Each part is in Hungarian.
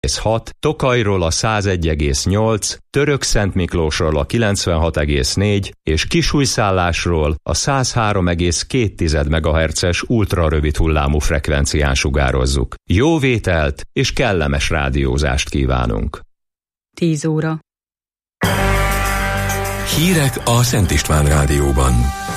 6, Tokajról a 101,8, Törökszentmiklósról a 96,4 és Kisújszállásról a 103,2 MHz-es ultrarövid hullámú frekvencián sugározzuk. Jó vételt és kellemes rádiózást kívánunk! 10 óra. Hírek a Szent István Rádióban.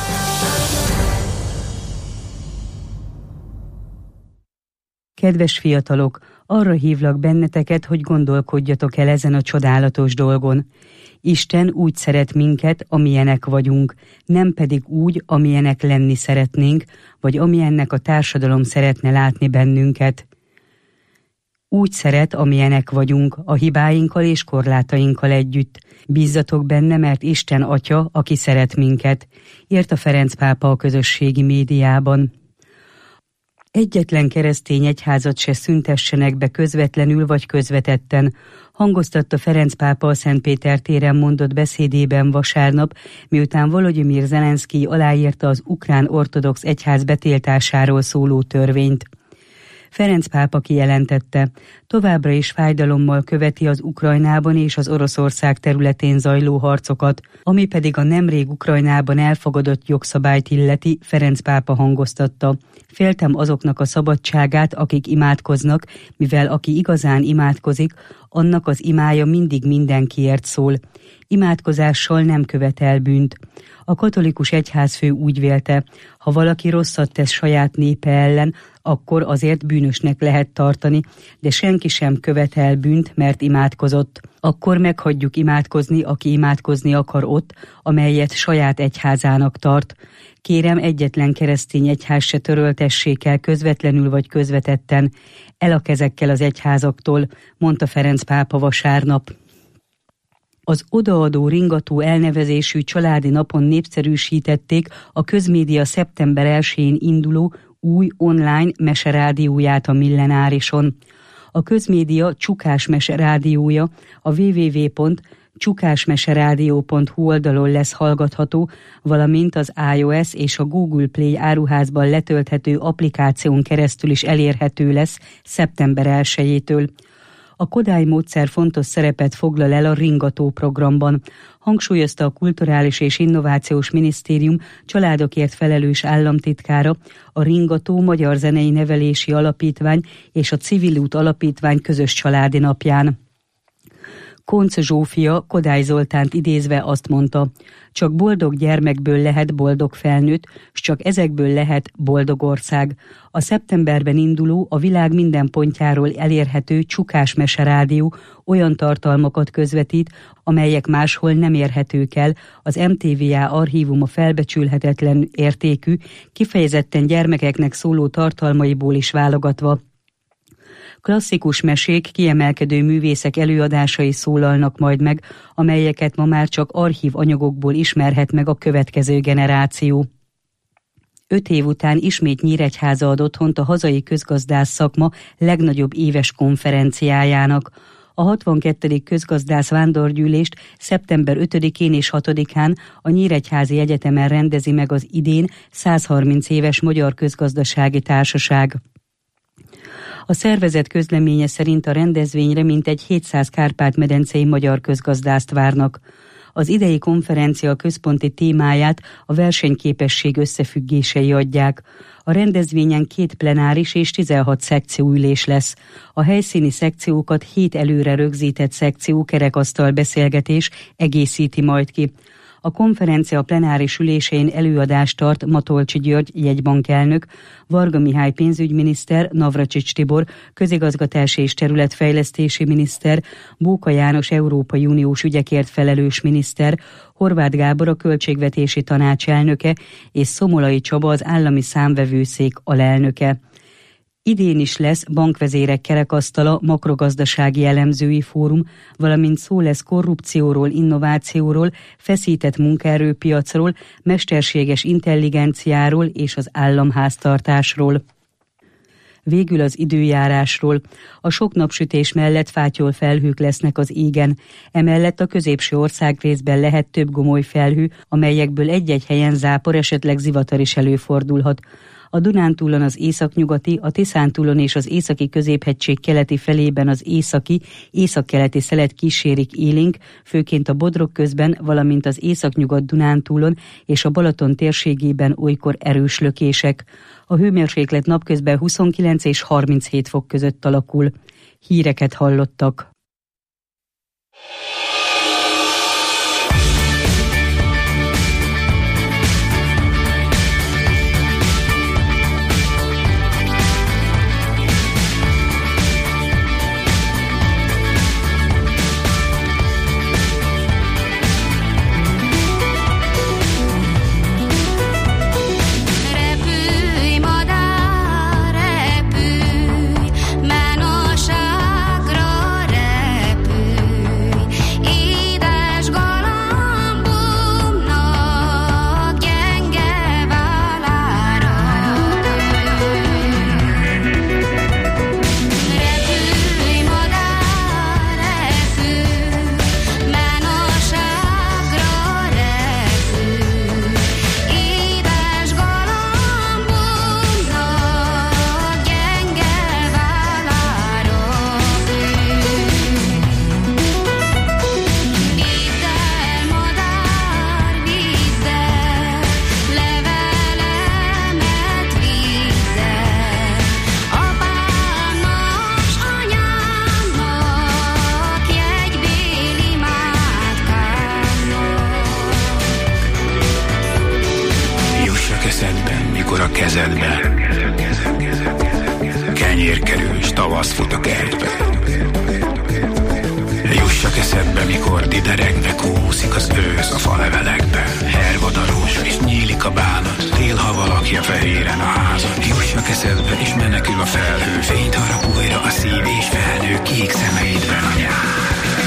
Kedves fiatalok, arra hívlak benneteket, hogy gondolkodjatok el ezen a csodálatos dolgon. Isten úgy szeret minket, amilyenek vagyunk, nem pedig úgy, amilyenek lenni szeretnénk, vagy amilyennek a társadalom szeretne látni bennünket. Úgy szeret, amilyenek vagyunk, a hibáinkkal és korlátainkkal együtt. Bízzatok benne, mert Isten Atya, aki szeret minket, írta Ferenc pápa a közösségi médiában. Egyetlen keresztény egyházat se szüntessenek be közvetlenül vagy közvetetten, hangoztatta Ferenc pápa a Szentpéter téren mondott beszédében vasárnap, miután Volodymyr Zelenszkij aláírta az ukrán ortodox egyház betiltásáról szóló törvényt. Ferenc pápa kijelentette, továbbra is fájdalommal követi az Ukrajnában és az Oroszország területén zajló harcokat, ami pedig a nemrég Ukrajnában elfogadott jogszabályt illeti, Ferenc pápa hangoztatta. Féltem azoknak a szabadságát, akik imádkoznak, mivel aki igazán imádkozik, annak az imája mindig mindenkiért szól. Imádkozással nem követel bűnt. A katolikus egyházfő úgy vélte, ha valaki rosszat tesz saját népe ellen, akkor azért bűnösnek lehet tartani, de senki sem követel bűnt, mert imádkozott. Akkor meghagyjuk imádkozni, aki imádkozni akar ott, amelyet saját egyházának tart. Kérem, egyetlen keresztény egyház se töröltessék el közvetlenül vagy közvetetten el a kezekkel az egyházaktól, mondta Ferenc pápa vasárnap. Az odaadó ringató elnevezésű családi napon népszerűsítették a közmédia szeptember 1-én induló új online meserádióját a Millenárison. A közmédia Csukás meserádiója a www.csukásmeseradio.hu oldalon lesz hallgatható, valamint az iOS és a Google Play áruházban letölthető applikáción keresztül is elérhető lesz szeptember 1-től. A Kodály módszer fontos szerepet foglal el a Ringató programban, hangsúlyozta a Kulturális és Innovációs Minisztérium családokért felelős államtitkára, a Ringató Magyar Zenei Nevelési Alapítvány és a Civil Út Alapítvány közös családi napján. Koncz Zsófia Kodály Zoltánt idézve azt mondta, csak boldog gyermekből lehet boldog felnőtt, s csak ezekből lehet boldog ország. A szeptemberben induló, a világ minden pontjáról elérhető Csukás meserádió olyan tartalmakat közvetít, amelyek máshol nem érhetők el, az MTVA archívuma felbecsülhetetlen értékű, kifejezetten gyermekeknek szóló tartalmaiból is válogatva. Klasszikus mesék, kiemelkedő művészek előadásai szólalnak majd meg, amelyeket ma már csak archív anyagokból ismerhet meg a következő generáció. 5 év után ismét Nyíregyháza ad otthont a hazai közgazdász szakma legnagyobb éves konferenciájának. A 62. közgazdász vándorgyűlést szeptember 5-én és 6-án a Nyíregyházi Egyetemen rendezi meg az idén 130 éves Magyar Közgazdasági Társaság. A szervezet közleménye szerint a rendezvényre mintegy 700 Kárpát-medencei magyar közgazdászt várnak. Az idei konferencia központi témáját a versenyképesség összefüggései adják. A rendezvényen 2 plenáris és 16 szekcióülés lesz. A helyszíni szekciókat 7 előre rögzített szekció kerekasztal beszélgetés egészíti majd ki. A konferencia plenáris ülésein előadást tart Matolcsy György jegybankelnök, Varga Mihály pénzügyminiszter, Navracsics Tibor közigazgatási és területfejlesztési miniszter, Bóka János Európai Uniós ügyekért felelős miniszter, Horváth Gábor a költségvetési tanács elnöke és Szomolai Csaba az állami számvevőszék alelnöke. Idén is lesz bankvezérek kerekasztala, makrogazdasági elemzői fórum, valamint szó lesz korrupcióról, innovációról, feszített munkaerőpiacról, mesterséges intelligenciáról és az államháztartásról. Végül az időjárásról. A sok napsütés mellett fátyol felhők lesznek az égen. Emellett a középső országrészben lehet több gomoly felhő, amelyekből egy-egy helyen zápor, esetleg zivatar is előfordulhat. A Dunántúlon az északnyugati, a Tiszántúlon és az északi középhegység keleti felében az északi, északkeleti szelet kísérik élénk, főként a Bodrog közben, valamint az északnyugat Dunántúlon és a Balaton térségében olykor erős lökések. A hőmérséklet napközben 29 és 37 fok között alakul. Híreket hallottak. Kenyér kerül, s tavasz fut a kertbe. Jussak eszedbe, mikor dideregve kúszik az ősz a falevelekbe. Hervadarós, és nyílik a bánat, tél, ha valaki a fehéren a házat. Jussak eszedbe, és menekül a felhő, fényt harap újra a szív és felnő, kék szemeidben a nyár.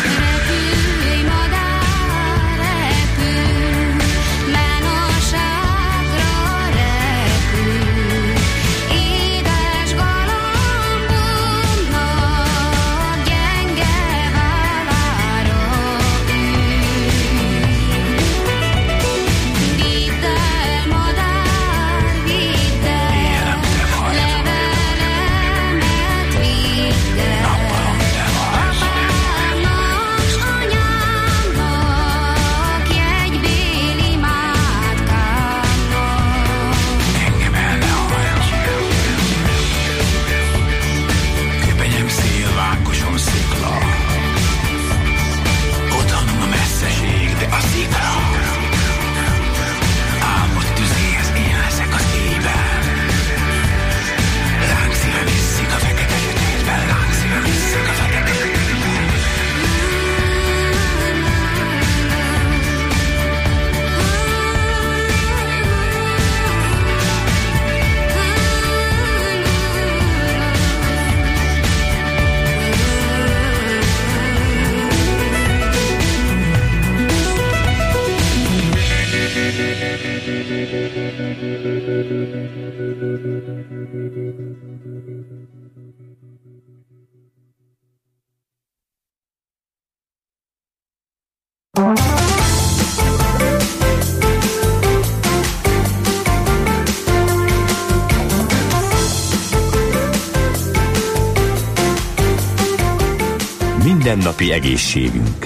Mindennapi egészségünk.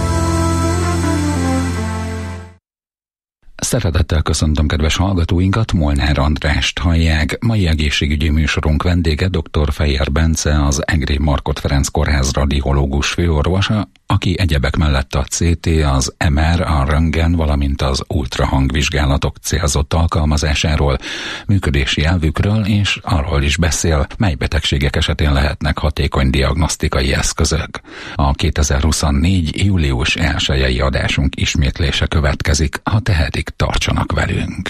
Szeretettel köszöntöm kedves hallgatóinkat, Molnár Andrást hallják. Mai egészségügyi műsorunk vendége dr. Fejér Bence, az Egri Markhot Ferenc Kórház radiológus főorvosa, aki egyebek mellett a CT, az MR, a röntgen, valamint az ultrahangvizsgálatok célzott alkalmazásáról, működési elvükről és arról is beszél, mely betegségek esetén lehetnek hatékony diagnosztikai eszközök. A 2024. július 1-i adásunk ismétlése következik, ha tehetik, tartsanak velünk.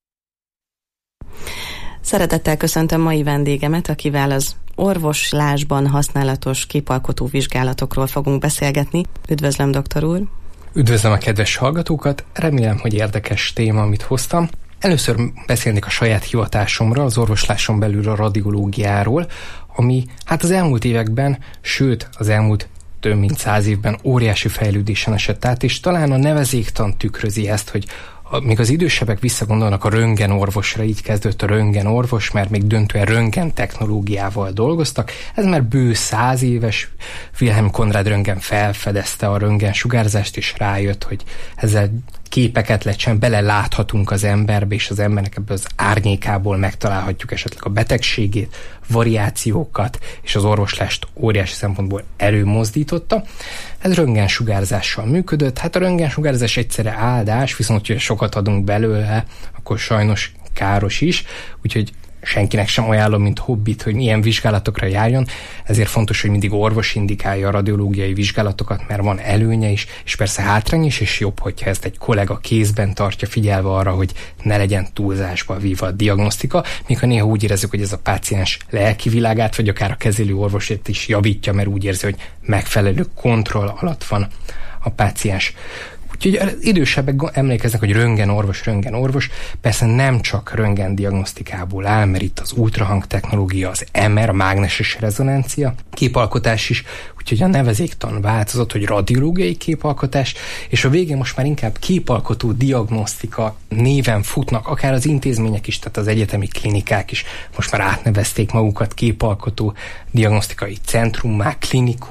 Szeretettel köszöntöm mai vendégemet, akivel az orvoslásban használatos képalkotó vizsgálatokról fogunk beszélgetni. Üdvözlöm, doktor úr! Üdvözlöm a kedves hallgatókat! Remélem, hogy érdekes téma, amit hoztam. Először beszélnék a saját hivatásomról, az orvosláson belül a radiológiáról, ami az elmúlt években, sőt az elmúlt több mint 100 évben óriási fejlődésen esett át, és talán a nevezéktan tükrözi ezt, hogy Még az idősebbek visszagondolnak a röntgenorvosra, így kezdődött a röntgenorvos, mert még döntően röntgen technológiával dolgoztak. Ez már bő 100 éves. Wilhelm Conrad Röntgen felfedezte a röntgensugárzást, és rájött, hogy ezzel képeket lehet, beleláthatunk az emberbe, és az embernek ebből az árnyékából megtalálhatjuk esetleg a betegségét, variációkat, és az orvoslást óriási szempontból előmozdította. Ez röntgensugárzással működött. Hát a röntgensugárzás egyszerre áldás, viszont hogyha sokat adunk belőle, akkor sajnos káros is, úgyhogy senkinek sem ajánlom, mint hobbit, hogy ilyen vizsgálatokra járjon, ezért fontos, hogy mindig orvos indikálja a radiológiai vizsgálatokat, mert van előnye is, és persze hátrány is, és jobb, hogyha ezt egy kollega kézben tartja, figyelve arra, hogy ne legyen túlzásba víva a diagnosztika, míg ha néha úgy érezzük, hogy ez a páciens lelki világát, vagy akár a kezelő orvosét is javítja, mert úgy érzi, hogy megfelelő kontroll alatt van a páciens. Úgyhogy az idősebbek emlékeznek, hogy röntgenorvos, persze nem csak röntgendiagnosztikából áll, mert itt az ultrahang technológia, az MR, a mágneses rezonancia, képalkotás is, úgyhogy a nevezéktan változott, hogy radiológiai képalkotás, és a végén most már inkább képalkotó diagnosztika néven futnak, akár az intézmények is, tehát az egyetemi klinikák is most már átnevezték magukat képalkotó diagnosztikai centrummá,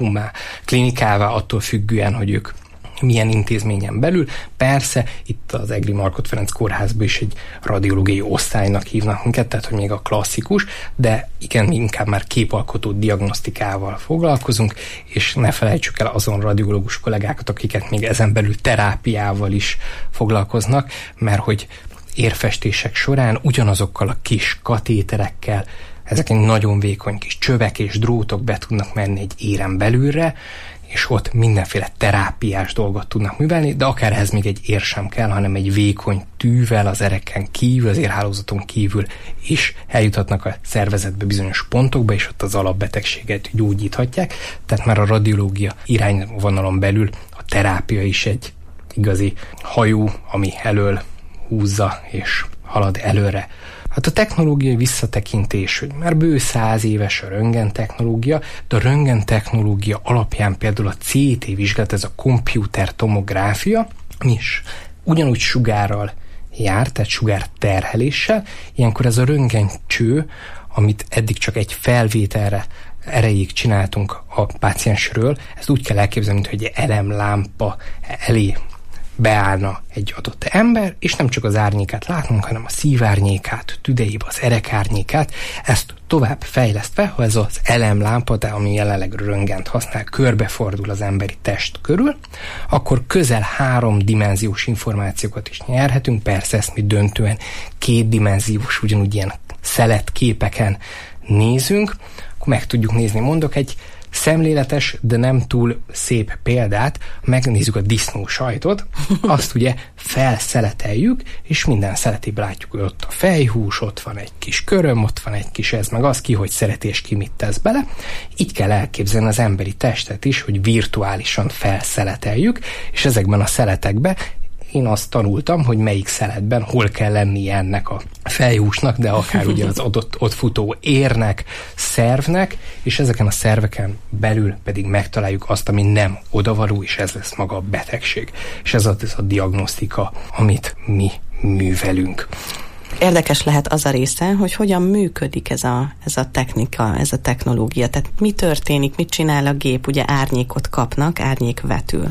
klinikává, attól függően, hogy ők milyen intézményen belül. Persze itt az Egri Markhot Ferenc kórházban is egy radiológiai osztálynak hívnak minket, tehát hogy még a klasszikus, de igen, mi inkább már képalkotó diagnosztikával foglalkozunk, és ne felejtsük el azon radiológus kollégákat, akiket még ezen belül terápiával is foglalkoznak, mert hogy érfestések során ugyanazokkal a kis katéterekkel, ezek egy nagyon vékony kis csövek és drótok be tudnak menni egy éren belülre, és ott mindenféle terápiás dolgot tudnak művelni, de akár ehhez még egy ér sem kell, hanem egy vékony tűvel az ereken kívül, az érhálózaton kívül is eljuthatnak a szervezetbe bizonyos pontokba, és ott az alapbetegséget gyógyíthatják. Tehát már a radiológia irányvonalon belül a terápia is egy igazi hajó, ami elől húzza és halad előre. Hát a technológiai visszatekintés, hogy már bő 100 éves a röntgentechnológia, de a röntgentechnológia alapján például a CT vizsgálat, ez a komputer tomográfia, is ugyanúgy sugárral jár, tehát sugárterheléssel. Ilyenkor ez a röntgencső, amit eddig csak egy felvételre erejéig csináltunk a páciensről, ezt úgy kell elképzelni, mint hogy egy elemlámpa elé beállna egy adott ember, és nem csak az árnyékát látunk, hanem a szívárnyékát, tüdejébe az erekárnyékát, ezt tovább fejlesztve, ha ez az elemlámpa, de ami jelenleg röntgent használ, körbefordul az emberi test körül, akkor közel 3-dimenziós információkat is nyerhetünk, persze ezt mi döntően 2-dimenziós, ugyanúgy ilyen szeletképeken nézünk, akkor meg tudjuk nézni, mondok egy szemléletes, de nem túl szép példát, megnézzük a disznósajtot, azt ugye felszeleteljük, és minden szeletébe látjuk, hogy ott a fejhús, ott van egy kis köröm, ott van egy kis ez, meg az, ki hogy szereti és ki mit tesz bele. Így kell elképzelni az emberi testet is, hogy virtuálisan felszeleteljük, és ezekben a szeletekben én azt tanultam, hogy melyik szeletben hol kell lennie ennek a fejhúsnak, de akár ugye az ott futó érnek, szervnek, és ezeken a szerveken belül pedig megtaláljuk azt, ami nem odavaló, és ez lesz maga a betegség. És ez a diagnosztika, amit mi művelünk. Érdekes lehet az a része, hogy hogyan működik ez a technika, ez a technológia. Tehát mi történik, mit csinál a gép, ugye árnyékot kapnak, árnyék vetül.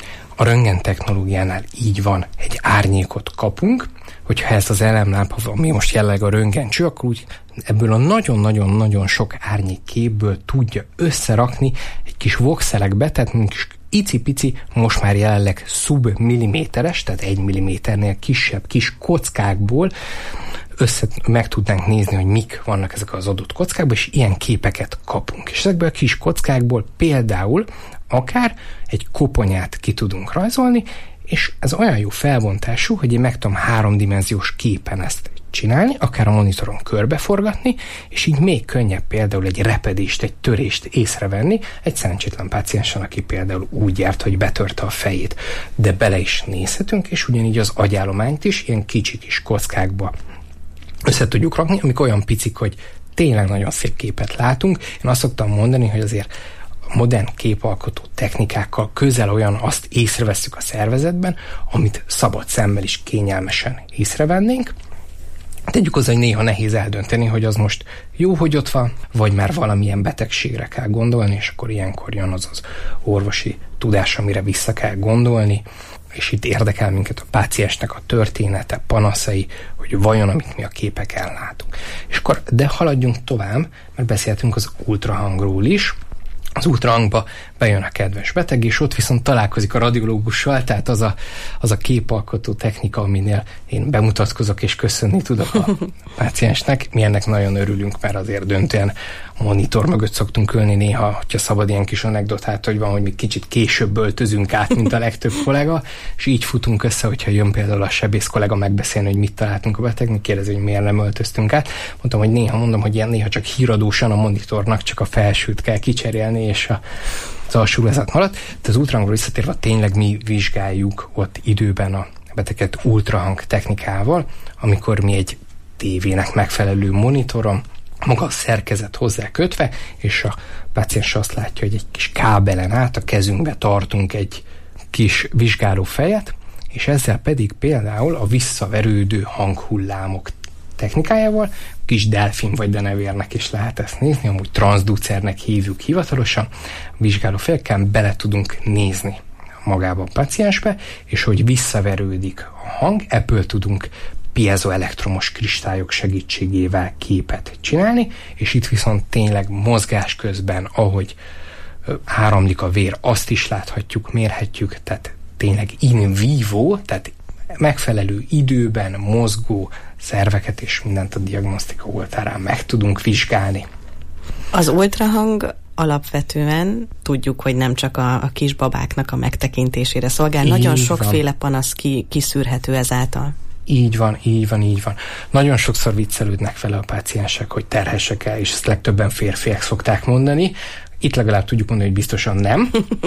A röntgen technológiánál így van, egy árnyékot kapunk, hogyha ez az elemlámpa, ami most jelenleg a röntgencső, akkor úgy ebből a nagyon-nagyon-nagyon sok árnyékképből tudja összerakni egy kis voxelekbe, tehát egy kis icipici, most már jelenleg szubmilliméteres, tehát 1 milliméternél kisebb kis kockákból meg tudnánk nézni, hogy mik vannak ezek az adott kockákban, és ilyen képeket kapunk. És ezekből a kis kockákból például akár egy koponyát ki tudunk rajzolni, és ez olyan jó felbontású, hogy én meg tudom 3-dimenziós képen ezt csinálni, akár a monitoron körbeforgatni, és így még könnyebb például egy repedést, egy törést észrevenni egy szerencsétlen páciensen, aki például úgy járt, hogy betörte a fejét. De bele is nézhetünk, és ugyanígy az agyállományt is ilyen kicsi kis kockákba össze tudjuk rakni, amik olyan picik, hogy tényleg nagyon szép képet látunk. Én azt szoktam mondani, hogy azért modern képalkotó technikákkal közel olyan azt észrevesszük a szervezetben, amit szabad szemmel is kényelmesen észrevennénk. Tegyük hozzá, hogy néha nehéz eldönteni, hogy az most jó, hogy ott van, vagy már valamilyen betegségre kell gondolni, és akkor ilyenkor jön az orvosi tudás, amire vissza kell gondolni, és itt érdekel minket a páciensnek a története, panaszai, hogy vajon, amit mi a képeken látunk. És akkor, de haladjunk tovább, mert beszéltünk az ultrahangról is. Az ultrahangba bejön a kedves beteg, és ott viszont találkozik a radiológussal, tehát az a képalkotó technika, aminél én bemutatkozok és köszönni tudok a páciensnek. Mi ennek nagyon örülünk, mert azért döntően a monitor mögött szoktunk ülni néha, hogyha szabad ilyen kis anekdotát, hogy van, hogy mi kicsit később öltözünk át, mint a legtöbb kollega, és így futunk össze, hogyha jön például a sebész kollega megbeszélni, hogy mit találtunk a betegnek, kérdezi, hogy miért nem öltöztünk át. Mondom, hogy ilyen néha csak híradósan a monitornak csak a felsőt kell kicserélni, és az alsóruházat maradt. De az ultrahangról visszatérve tényleg mi vizsgáljuk ott időben a beteget ultrahang technikával, amikor mi egy tévének megfelelő monitoron, maga a szerkezet hozzá kötve, és a páciens azt látja, hogy egy kis kábelen át a kezünkbe tartunk egy kis vizsgálófejet, és ezzel pedig például a visszaverődő hanghullámok technikájával, kis delfin vagy denevérnek is lehet ezt nézni, amúgy transducernek hívjuk hivatalosan, vizsgálófejekkel bele tudunk nézni magába a páciensbe, és hogy visszaverődik a hang, ebből tudunk piezoelektromos kristályok segítségével képet csinálni, és itt viszont tényleg mozgás közben, ahogy áramlik a vér, azt is láthatjuk, mérhetjük, tehát tényleg in vivo, tehát megfelelő időben mozgó szerveket és mindent a diagnosztika oltárán meg tudunk vizsgálni. Az ultrahang alapvetően tudjuk, hogy nem csak a kisbabáknak a megtekintésére szolgál, nagyon sokféle panasz kiszűrhető ezáltal. Így van. Nagyon sokszor viccelődnek vele a páciensek, hogy terhesek el, és ezt legtöbben férfiak szokták mondani. Itt legalább tudjuk mondani, hogy biztosan nem.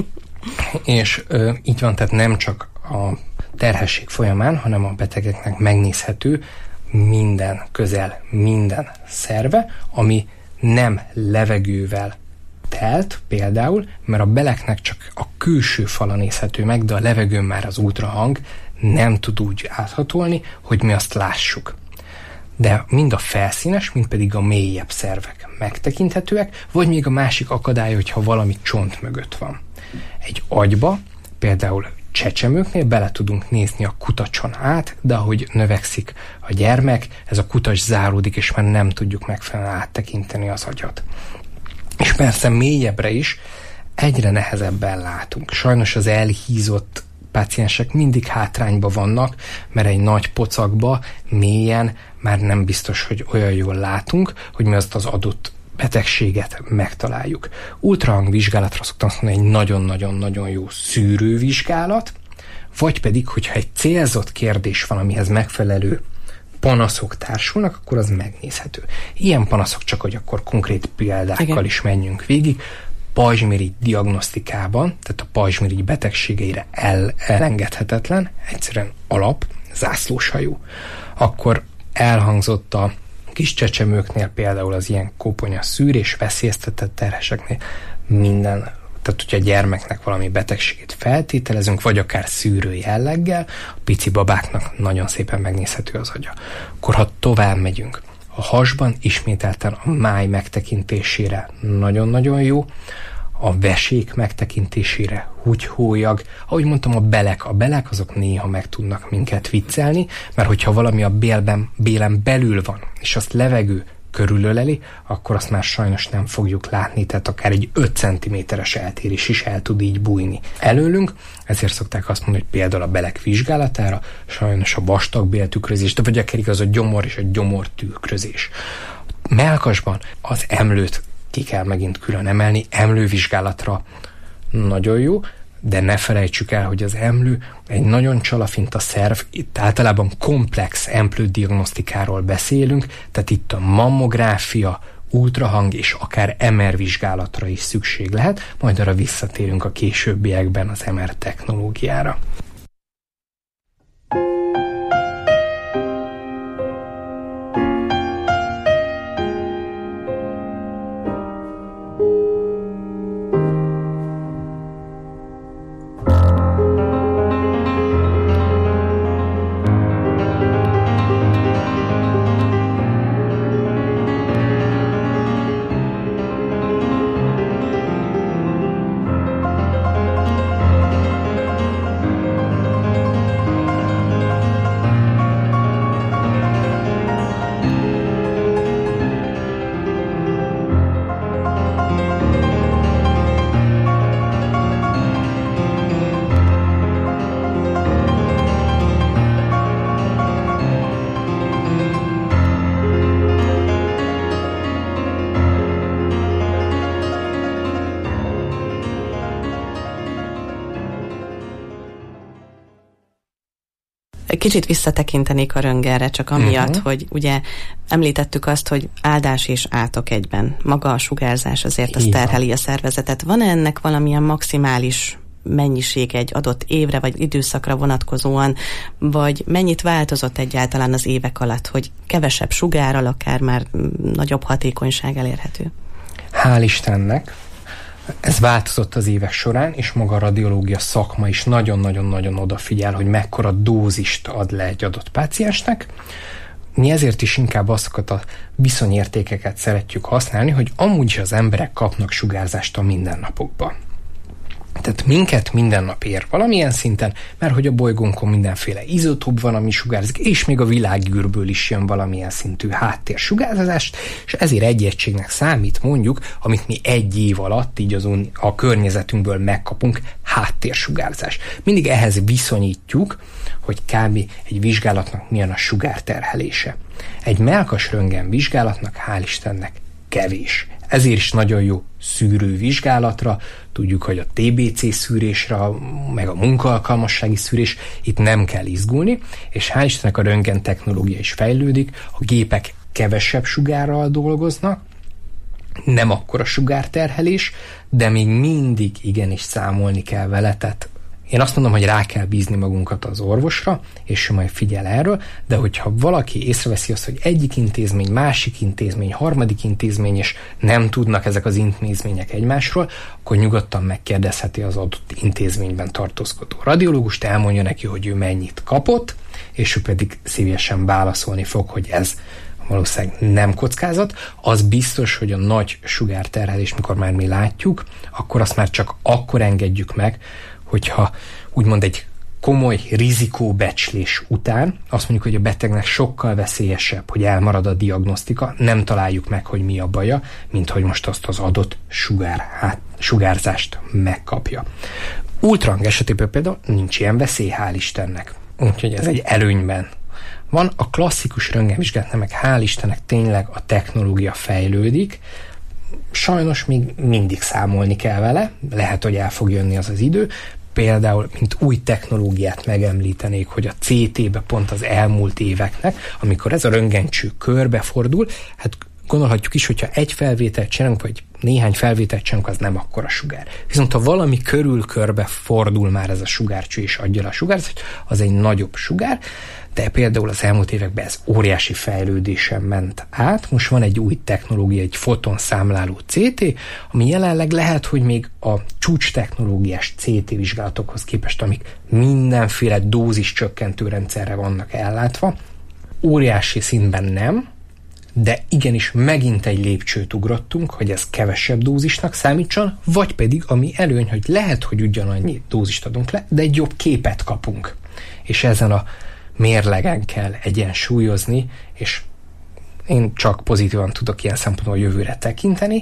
És így van, tehát nem csak a terhesség folyamán, hanem a betegeknek megnézhető minden szerve, ami nem levegővel telt például, mert a beleknek csak a külső fala nézhető meg, de a levegőn már az ultrahang nem tud úgy áthatolni, hogy mi azt lássuk. De mind a felszínes, mind pedig a mélyebb szervek megtekinthetőek, vagy még a másik akadály, hogyha valami csont mögött van. Egy agyba, például csecsemőknél bele tudunk nézni a kutacson át, de ahogy növekszik a gyermek, ez a kutacs záródik, és már nem tudjuk megfelelően áttekinteni az agyat. És persze mélyebbre is egyre nehezebben látunk. Sajnos az elhízott páciensek mindig hátrányban vannak, mert egy nagy pocakba, mélyen már nem biztos, hogy olyan jól látunk, hogy mi azt az adott betegséget megtaláljuk. Ultrahang vizsgálatra szoktam azt mondani, egy nagyon-nagyon-nagyon jó szűrővizsgálat, vagy pedig, hogyha egy célzott kérdés van, amihez megfelelő panaszok társulnak, akkor az megnézhető. Ilyen panaszok csak, hogy akkor konkrét példákkal is menjünk végig. Pajzsmirigy diagnosztikában, tehát a pajzsmirigy betegségeire elengedhetetlen, egyszerűen zászlóshajú. Akkor elhangzott a kis csecsemőknél például az ilyen koponya szűrés, veszélyeztetett terheseknél minden, tehát hogyha a gyermeknek valami betegségét feltételezünk, vagy akár szűrő jelleggel, a pici babáknak nagyon szépen megnézhető az agya. Akkor ha tovább megyünk, a hasban ismételten a máj megtekintésére nagyon-nagyon jó, a vesék megtekintésére húgyhólyag, ahogy mondtam, a belek azok néha meg tudnak minket viccelni, mert hogyha valami a bélen belül van, és azt levegő körülöleli, akkor azt már sajnos nem fogjuk látni, tehát akár egy 5 cm-es eltérés is el tud így bújni előlünk, ezért szokták azt mondani, hogy például a belek vizsgálatára sajnos a vastagbéltükrözés, de vagy akár igaz a gyomor és a gyomortükrözés. Mellkasban az emlőt ki kell megint külön emelni, emlővizsgálatra nagyon jó, de ne felejtsük el, hogy az emlő egy nagyon csalafinta szerv, itt általában komplex emlődiagnosztikáról beszélünk, tehát itt a mammográfia, ultrahang és akár MR vizsgálatra is szükség lehet, majd arra visszatérünk a későbbiekben az MR technológiára. Kicsit visszatekintenék a röntgenre, csak amiatt, hogy ugye említettük azt, hogy áldás és átok egyben. Maga a sugárzás azért azt terheli a szervezetet. Van ennek valamilyen maximális mennyiség egy adott évre vagy időszakra vonatkozóan, vagy mennyit változott egyáltalán az évek alatt, hogy kevesebb sugárral akár már nagyobb hatékonyság elérhető? Hál' Istennek ez változott az évek során, és maga a radiológia szakma is nagyon-nagyon-nagyon odafigyel, hogy mekkora dózist ad le egy adott páciensnek. Mi ezért is inkább azokat a viszonyértékeket szeretjük használni, hogy amúgy is az emberek kapnak sugárzást a mindennapokban. Tehát minket minden nap ér valamilyen szinten, mert hogy a bolygónkon mindenféle izotóp van, ami sugárzik, és még a világűrből is jön valamilyen szintű háttérsugárzás, és ezért egy egységnek számít mondjuk, amit mi egy év alatt így a környezetünkből megkapunk, háttérsugárzást. Mindig ehhez viszonyítjuk, hogy kb. Egy vizsgálatnak milyen a sugárterhelése. Egy mellkas röntgen vizsgálatnak hál' Istennek kevés. Ezért is nagyon jó szűrővizsgálatra, tudjuk, hogy a TBC szűrésre, meg a munkaalkalmassági szűrés, itt nem kell izgulni, és hál' Istennek a röntgen technológia is fejlődik, a gépek kevesebb sugárral dolgoznak, nem akkora sugárterhelés, de még mindig igenis számolni kell vele, tehát én azt mondom, hogy rá kell bízni magunkat az orvosra, és ő majd figyel erről, de hogyha valaki észreveszi azt, hogy egyik intézmény, másik intézmény, harmadik intézmény, és nem tudnak ezek az intézmények egymásról, akkor nyugodtan megkérdezheti az adott intézményben tartózkodó radiológust, elmondja neki, hogy ő mennyit kapott, és ő pedig szívesen válaszolni fog, hogy ez valószínűleg nem kockázat. Az biztos, hogy a nagy sugárterhelés, mikor már mi látjuk, akkor azt már csak akkor engedjük meg, hogyha úgymond egy komoly rizikóbecslés után azt mondjuk, hogy a betegnek sokkal veszélyesebb, hogy elmarad a diagnosztika, nem találjuk meg, hogy mi a baja, mint hogy most azt az adott sugárzást megkapja. Ultrahang esetében például nincs ilyen veszély, hál' Istennek. Úgyhogy ez egy előnyben van. A klasszikus röntgenvizsgálatnál meg hál' Istennek tényleg a technológia fejlődik, sajnos még mindig számolni kell vele, lehet, hogy el fog jönni az idő. Például, mint új technológiát megemlítenék, hogy a CT-be pont az elmúlt éveknek, amikor ez a röntgencső körbefordul, hát gondolhatjuk is, hogyha egy felvételt csinálunk, vagy néhány felvételt csinálunk, az nem akkora sugár. Viszont ha valami körbe fordul már ez a sugárcső, és adja a sugárzást, az egy nagyobb sugár, de például az elmúlt években ez óriási fejlődésen ment át. Most van egy új technológia, egy fotonszámláló CT, ami jelenleg lehet, hogy még a csúcs technológiás CT vizsgálatokhoz képest, amik mindenféle dózis csökkentő rendszerre vannak ellátva, óriási szintben nem, de igenis megint egy lépcsőt ugrottunk, hogy ez kevesebb dózisnak számítson, vagy pedig ami előny, hogy lehet, hogy ugyanannyi dózist adunk le, de egy jobb képet kapunk. És ezen a mérlegen kell egyensúlyozni, és én csak pozitívan tudok ilyen szempontból jövőre tekinteni,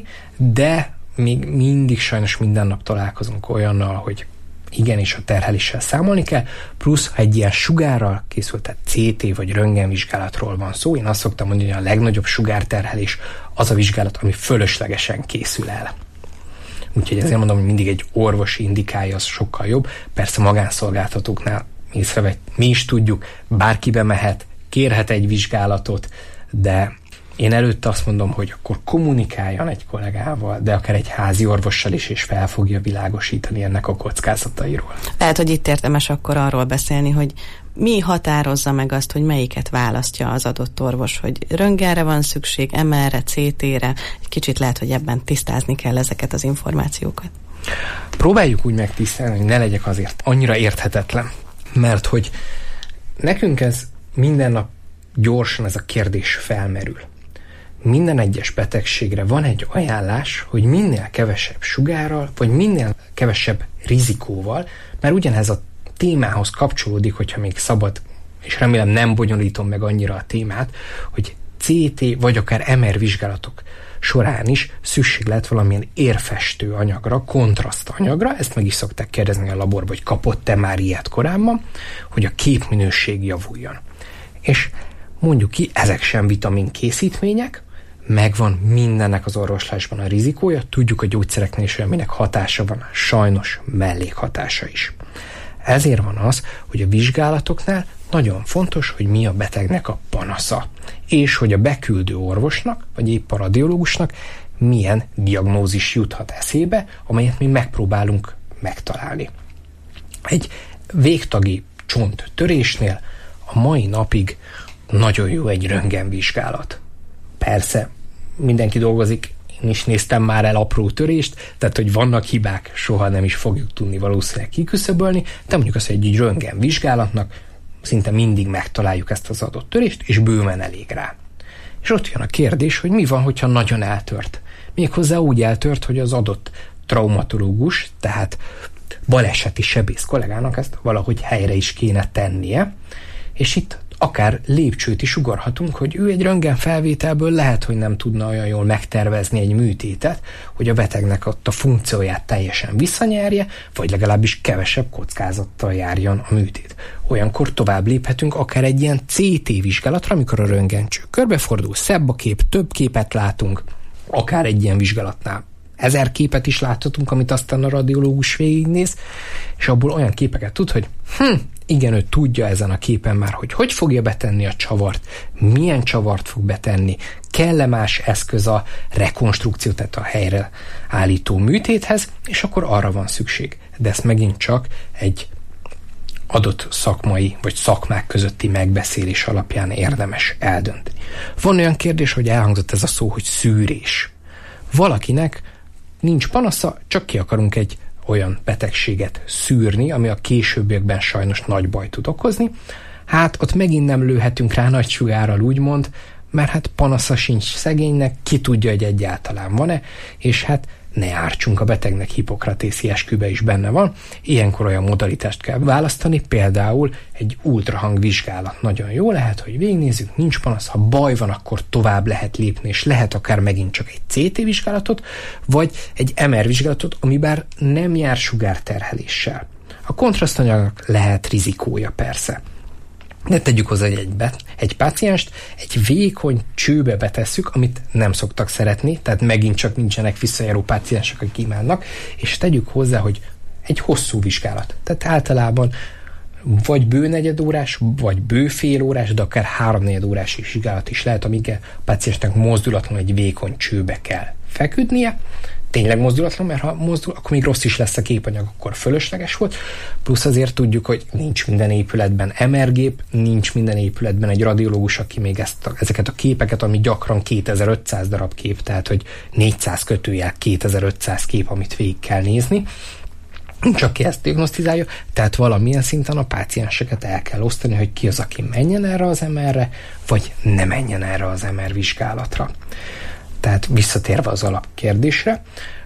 de még mindig sajnos minden nap találkozunk olyannal, hogy igenis a terheléssel számolni kell, plusz ha egy ilyen sugárral készült, tehát CT vagy röntgenvizsgálatról van szó, én azt szoktam mondani, hogy a legnagyobb sugárterhelés az a vizsgálat, ami fölöslegesen készül el. Úgyhogy ezért mondom, hogy mindig egy orvosi indikálja, az sokkal jobb. Persze magánszolgáltatóknál mi is tudjuk, bárki bemehet, kérhet egy vizsgálatot, de én előtte azt mondom, hogy akkor kommunikáljon egy kollégával, de akár egy házi orvossal is, és fel fogja világosítani ennek a kockázatairól. Lehet, hogy itt érdemes akkor arról beszélni, hogy mi határozza meg azt, hogy melyiket választja az adott orvos, hogy röntgenre van szükség, MR-re, CT-re, egy kicsit lehet, hogy ebben tisztázni kell ezeket az információkat. Próbáljuk úgy megtisztelni, hogy ne legyek azért annyira érthetetlen, mert hogy nekünk ez minden nap gyorsan ez a kérdés felmerül. Minden egyes betegségre van egy ajánlás, hogy minél kevesebb sugárral, vagy minél kevesebb rizikóval, mert ugyanez a témához kapcsolódik, hogyha még szabad, és remélem nem bonyolítom meg annyira a témát, hogy CT vagy akár MR vizsgálatok során is szükség lehet valamilyen érfestő anyagra, kontraszt anyagra, ezt meg is szokták kérdezni a laborban, hogy kapott-e már ilyet korábban, hogy a képminőség javuljon. És mondjuk ki, ezek sem vitamin készítmények, megvan mindennek az orvoslásban a rizikója, tudjuk a gyógyszereknél is, aminek hatása van, sajnos mellékhatása is. Ezért van az, hogy a vizsgálatoknál nagyon fontos, hogy mi a betegnek a panasza, és hogy a beküldő orvosnak, vagy épp a radiológusnak milyen diagnózis juthat eszébe, amelyet mi megpróbálunk megtalálni. Egy végtagi csonttörésnél a mai napig nagyon jó egy röntgenvizsgálat. Persze, mindenki dolgozik, én is néztem már el apró törést, tehát hogy vannak hibák, soha nem is fogjuk tudni valószínűleg kiküszöbölni, de mondjuk azt, hogy egy röntgenvizsgálatnak szinte mindig megtaláljuk ezt az adott törést, és bőven elég rá. És ott jön a kérdés, hogy mi van, hogyha nagyon eltört. Méghozzá úgy eltört, hogy az adott traumatológus, tehát baleseti sebész kollégának ezt valahogy helyre is kéne tennie, és itt akár lépcsőt is ugorhatunk, hogy ő egy röntgenfelvételből lehet, hogy nem tudna olyan jól megtervezni egy műtétet, hogy a betegnek ott a funkcióját teljesen visszanyerje, vagy legalábbis kevesebb kockázattal járjon a műtét. Olyankor tovább léphetünk akár egy ilyen CT vizsgálatra, amikor a röntgencső körbefordul, szebb a kép, több képet látunk, akár egy ilyen vizsgálatnál 1000 képet is láthatunk, amit aztán a radiológus végignéz, és abból olyan képeket tud, hogy igen, ő tudja ezen a képen már, hogy fogja betenni a csavart, milyen csavart fog betenni, kell-e más eszköz a rekonstrukció, tehát a helyre állító műtéthez, és akkor arra van szükség. De ezt megint csak egy adott szakmai vagy szakmák közötti megbeszélés alapján érdemes eldönteni. Van olyan kérdés, hogy elhangzott ez a szó, hogy szűrés. Valakinek nincs panasza, csak ki akarunk egy olyan betegséget szűrni, ami a későbbiekben sajnos nagy baj tud okozni. Hát ott megint nem lőhetünk rá nagy sugárral, úgymond, mert hát panasza sincs szegénynek, ki tudja, hogy egyáltalán van-e, és hát ne ártsunk a betegnek, Hippokratészi eskübe is benne van. Ilyenkor olyan modalitást kell választani, például egy ultrahangvizsgálat nagyon jó lehet, hogy végignézzük, nincs panasz, ha baj van, akkor tovább lehet lépni, és lehet akár megint csak egy CT vizsgálatot, vagy egy MR vizsgálatot, ami bár nem jár sugárterheléssel. A kontrasztanyagnak lehet rizikója persze. De tegyük hozzá, hogy egy pácienst egy vékony csőbe betesszük, amit nem szoktak szeretni, tehát megint csak nincsenek visszajáró páciensek, akik imádnak, és tegyük hozzá, hogy egy hosszú vizsgálat. Tehát általában vagy bő negyedórás, vagy bő félórás, de akár 3-4 órás vizsgálat is lehet, amíg a páciensnek mozdulatlan egy vékony csőbe kell feküdnie, tényleg mozdulatlan, mert ha mozdul, akkor még rossz is lesz a képanyag, akkor fölösleges volt. Plusz azért tudjuk, hogy nincs minden épületben MR-gép, nincs minden épületben egy radiológus, aki még ezeket a képeket, ami gyakran 2500 darab kép, tehát hogy 400 kötőjel 2500 kép, amit végig kell nézni, csak ki ezt diagnosztizálja, tehát valamilyen szinten a pácienseket el kell osztani, hogy ki az, aki menjen erre az MR-re, vagy ne menjen erre az MR vizsgálatra. Tehát visszatérve az alapkérdésre,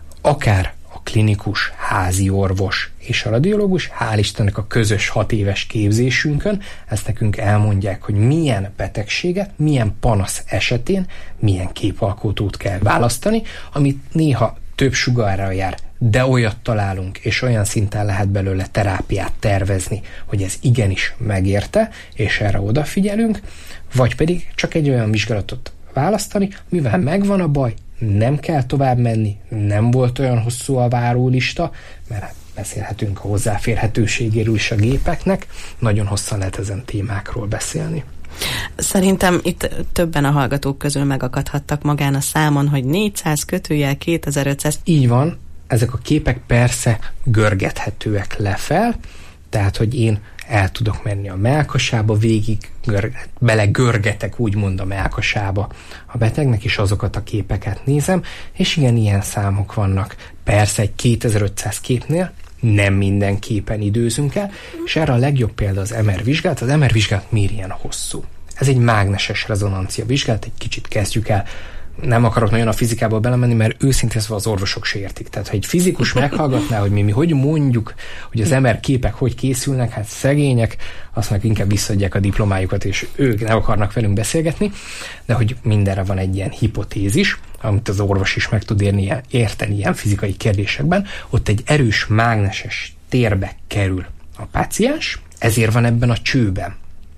akár a klinikus, házi orvos és a radiológus, hál' Istennek a közös 6 éves képzésünkön, ezt nekünk elmondják, hogy milyen betegséget, milyen panasz esetén, milyen képalkotót kell választani, amit néha több sugárral jár, de olyat találunk, és olyan szinten lehet belőle terápiát tervezni, hogy ez igenis megérte, és erre odafigyelünk, vagy pedig csak egy olyan vizsgálatot választani, mivel megvan a baj, nem kell tovább menni, nem volt olyan hosszú a várólista, mert hát beszélhetünk a hozzáférhetőségéről is a gépeknek, nagyon hosszan lehet ezen témákról beszélni. Szerintem itt többen a hallgatók közül megakadhattak magán a számon, hogy 400 kötőjel 2500. Így van, ezek a képek persze görgethetőek lefel, tehát hogy én el tudok menni a mellkasába, végig belegörgetek úgymond a mellkasába a betegnek, és azokat a képeket nézem, és igen, ilyen számok vannak. Persze egy 2500 képnél nem minden képen időzünk el, és erre a legjobb példa az MR vizsgálat. Az MR vizsgálat miért ilyen hosszú? Ez egy mágneses rezonancia vizsgálat, egy kicsit kezdjük el. Nem akarok nagyon a fizikába belemenni, mert őszintén szóval az orvosok se értik. Tehát, ha egy fizikus meghallgatná, hogy mi hogy mondjuk, hogy az MR képek hogy készülnek, hát szegények, azt meg inkább visszaadják a diplomájukat, és ők nem akarnak velünk beszélgetni, de hogy mindenre van egy ilyen hipotézis, amit az orvos is meg tud érteni ilyen fizikai kérdésekben, ott egy erős mágneses térbe kerül a páciens, ezért van ebben a csőben.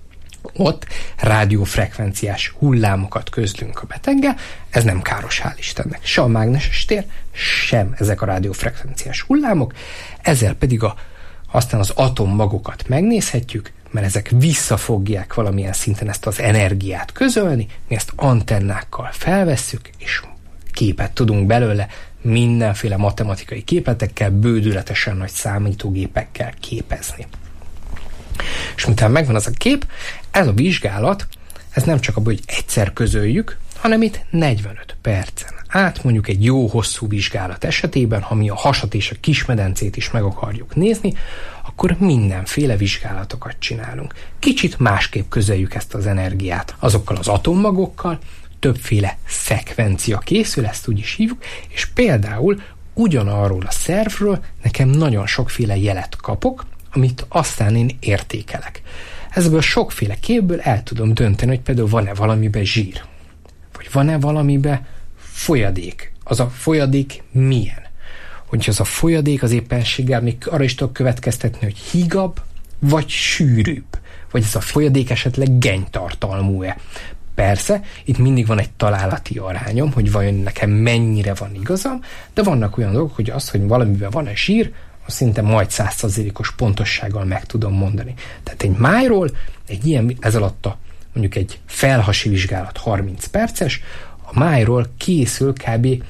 Ott rádiófrekvenciás hullámokat közlünk a beteggel, ez nem káros, hál' Istennek. Se a mágneses tér, sem ezek a rádiófrekvenciás hullámok, ezzel pedig aztán az atommagokat megnézhetjük, mert ezek visszafogják valamilyen szinten ezt az energiát közölni, mi ezt antennákkal felvesszük, és képet tudunk belőle mindenféle matematikai képletekkel, bődületesen nagy számítógépekkel képezni. És miután megvan az a kép, ez a vizsgálat, ez nem csak abban, hogy egyszer közöljük, hanem itt 45 percen át, mondjuk egy jó hosszú vizsgálat esetében, ha mi a hasat és a kismedencét is meg akarjuk nézni, akkor mindenféle vizsgálatokat csinálunk. Kicsit másképp közöljük ezt az energiát azokkal az atommagokkal, többféle szekvencia készül, ezt úgy is hívjuk, és például ugyanarról a szervről nekem nagyon sokféle jelet kapok, amit aztán én értékelek. Ezből sokféle képből el tudom dönteni, hogy például van-e valamiben zsír, vagy van-e valamiben folyadék. Az a folyadék milyen? Hogyha az a folyadék az éppenséggel, még arra is tudok következtetni, hogy hígabb, vagy sűrűbb, vagy ez a folyadék esetleg genytartalmú-e. Persze, itt mindig van egy találati arányom, hogy vajon nekem mennyire van igazam, de vannak olyan dolgok, hogy az, hogy valamiben van-e zsír, azt szinte majd 100%-os pontossággal meg tudom mondani. Tehát egy májról, egy ilyen, ez alatt mondjuk egy felhasi vizsgálat 30 perces, a májról készül kb.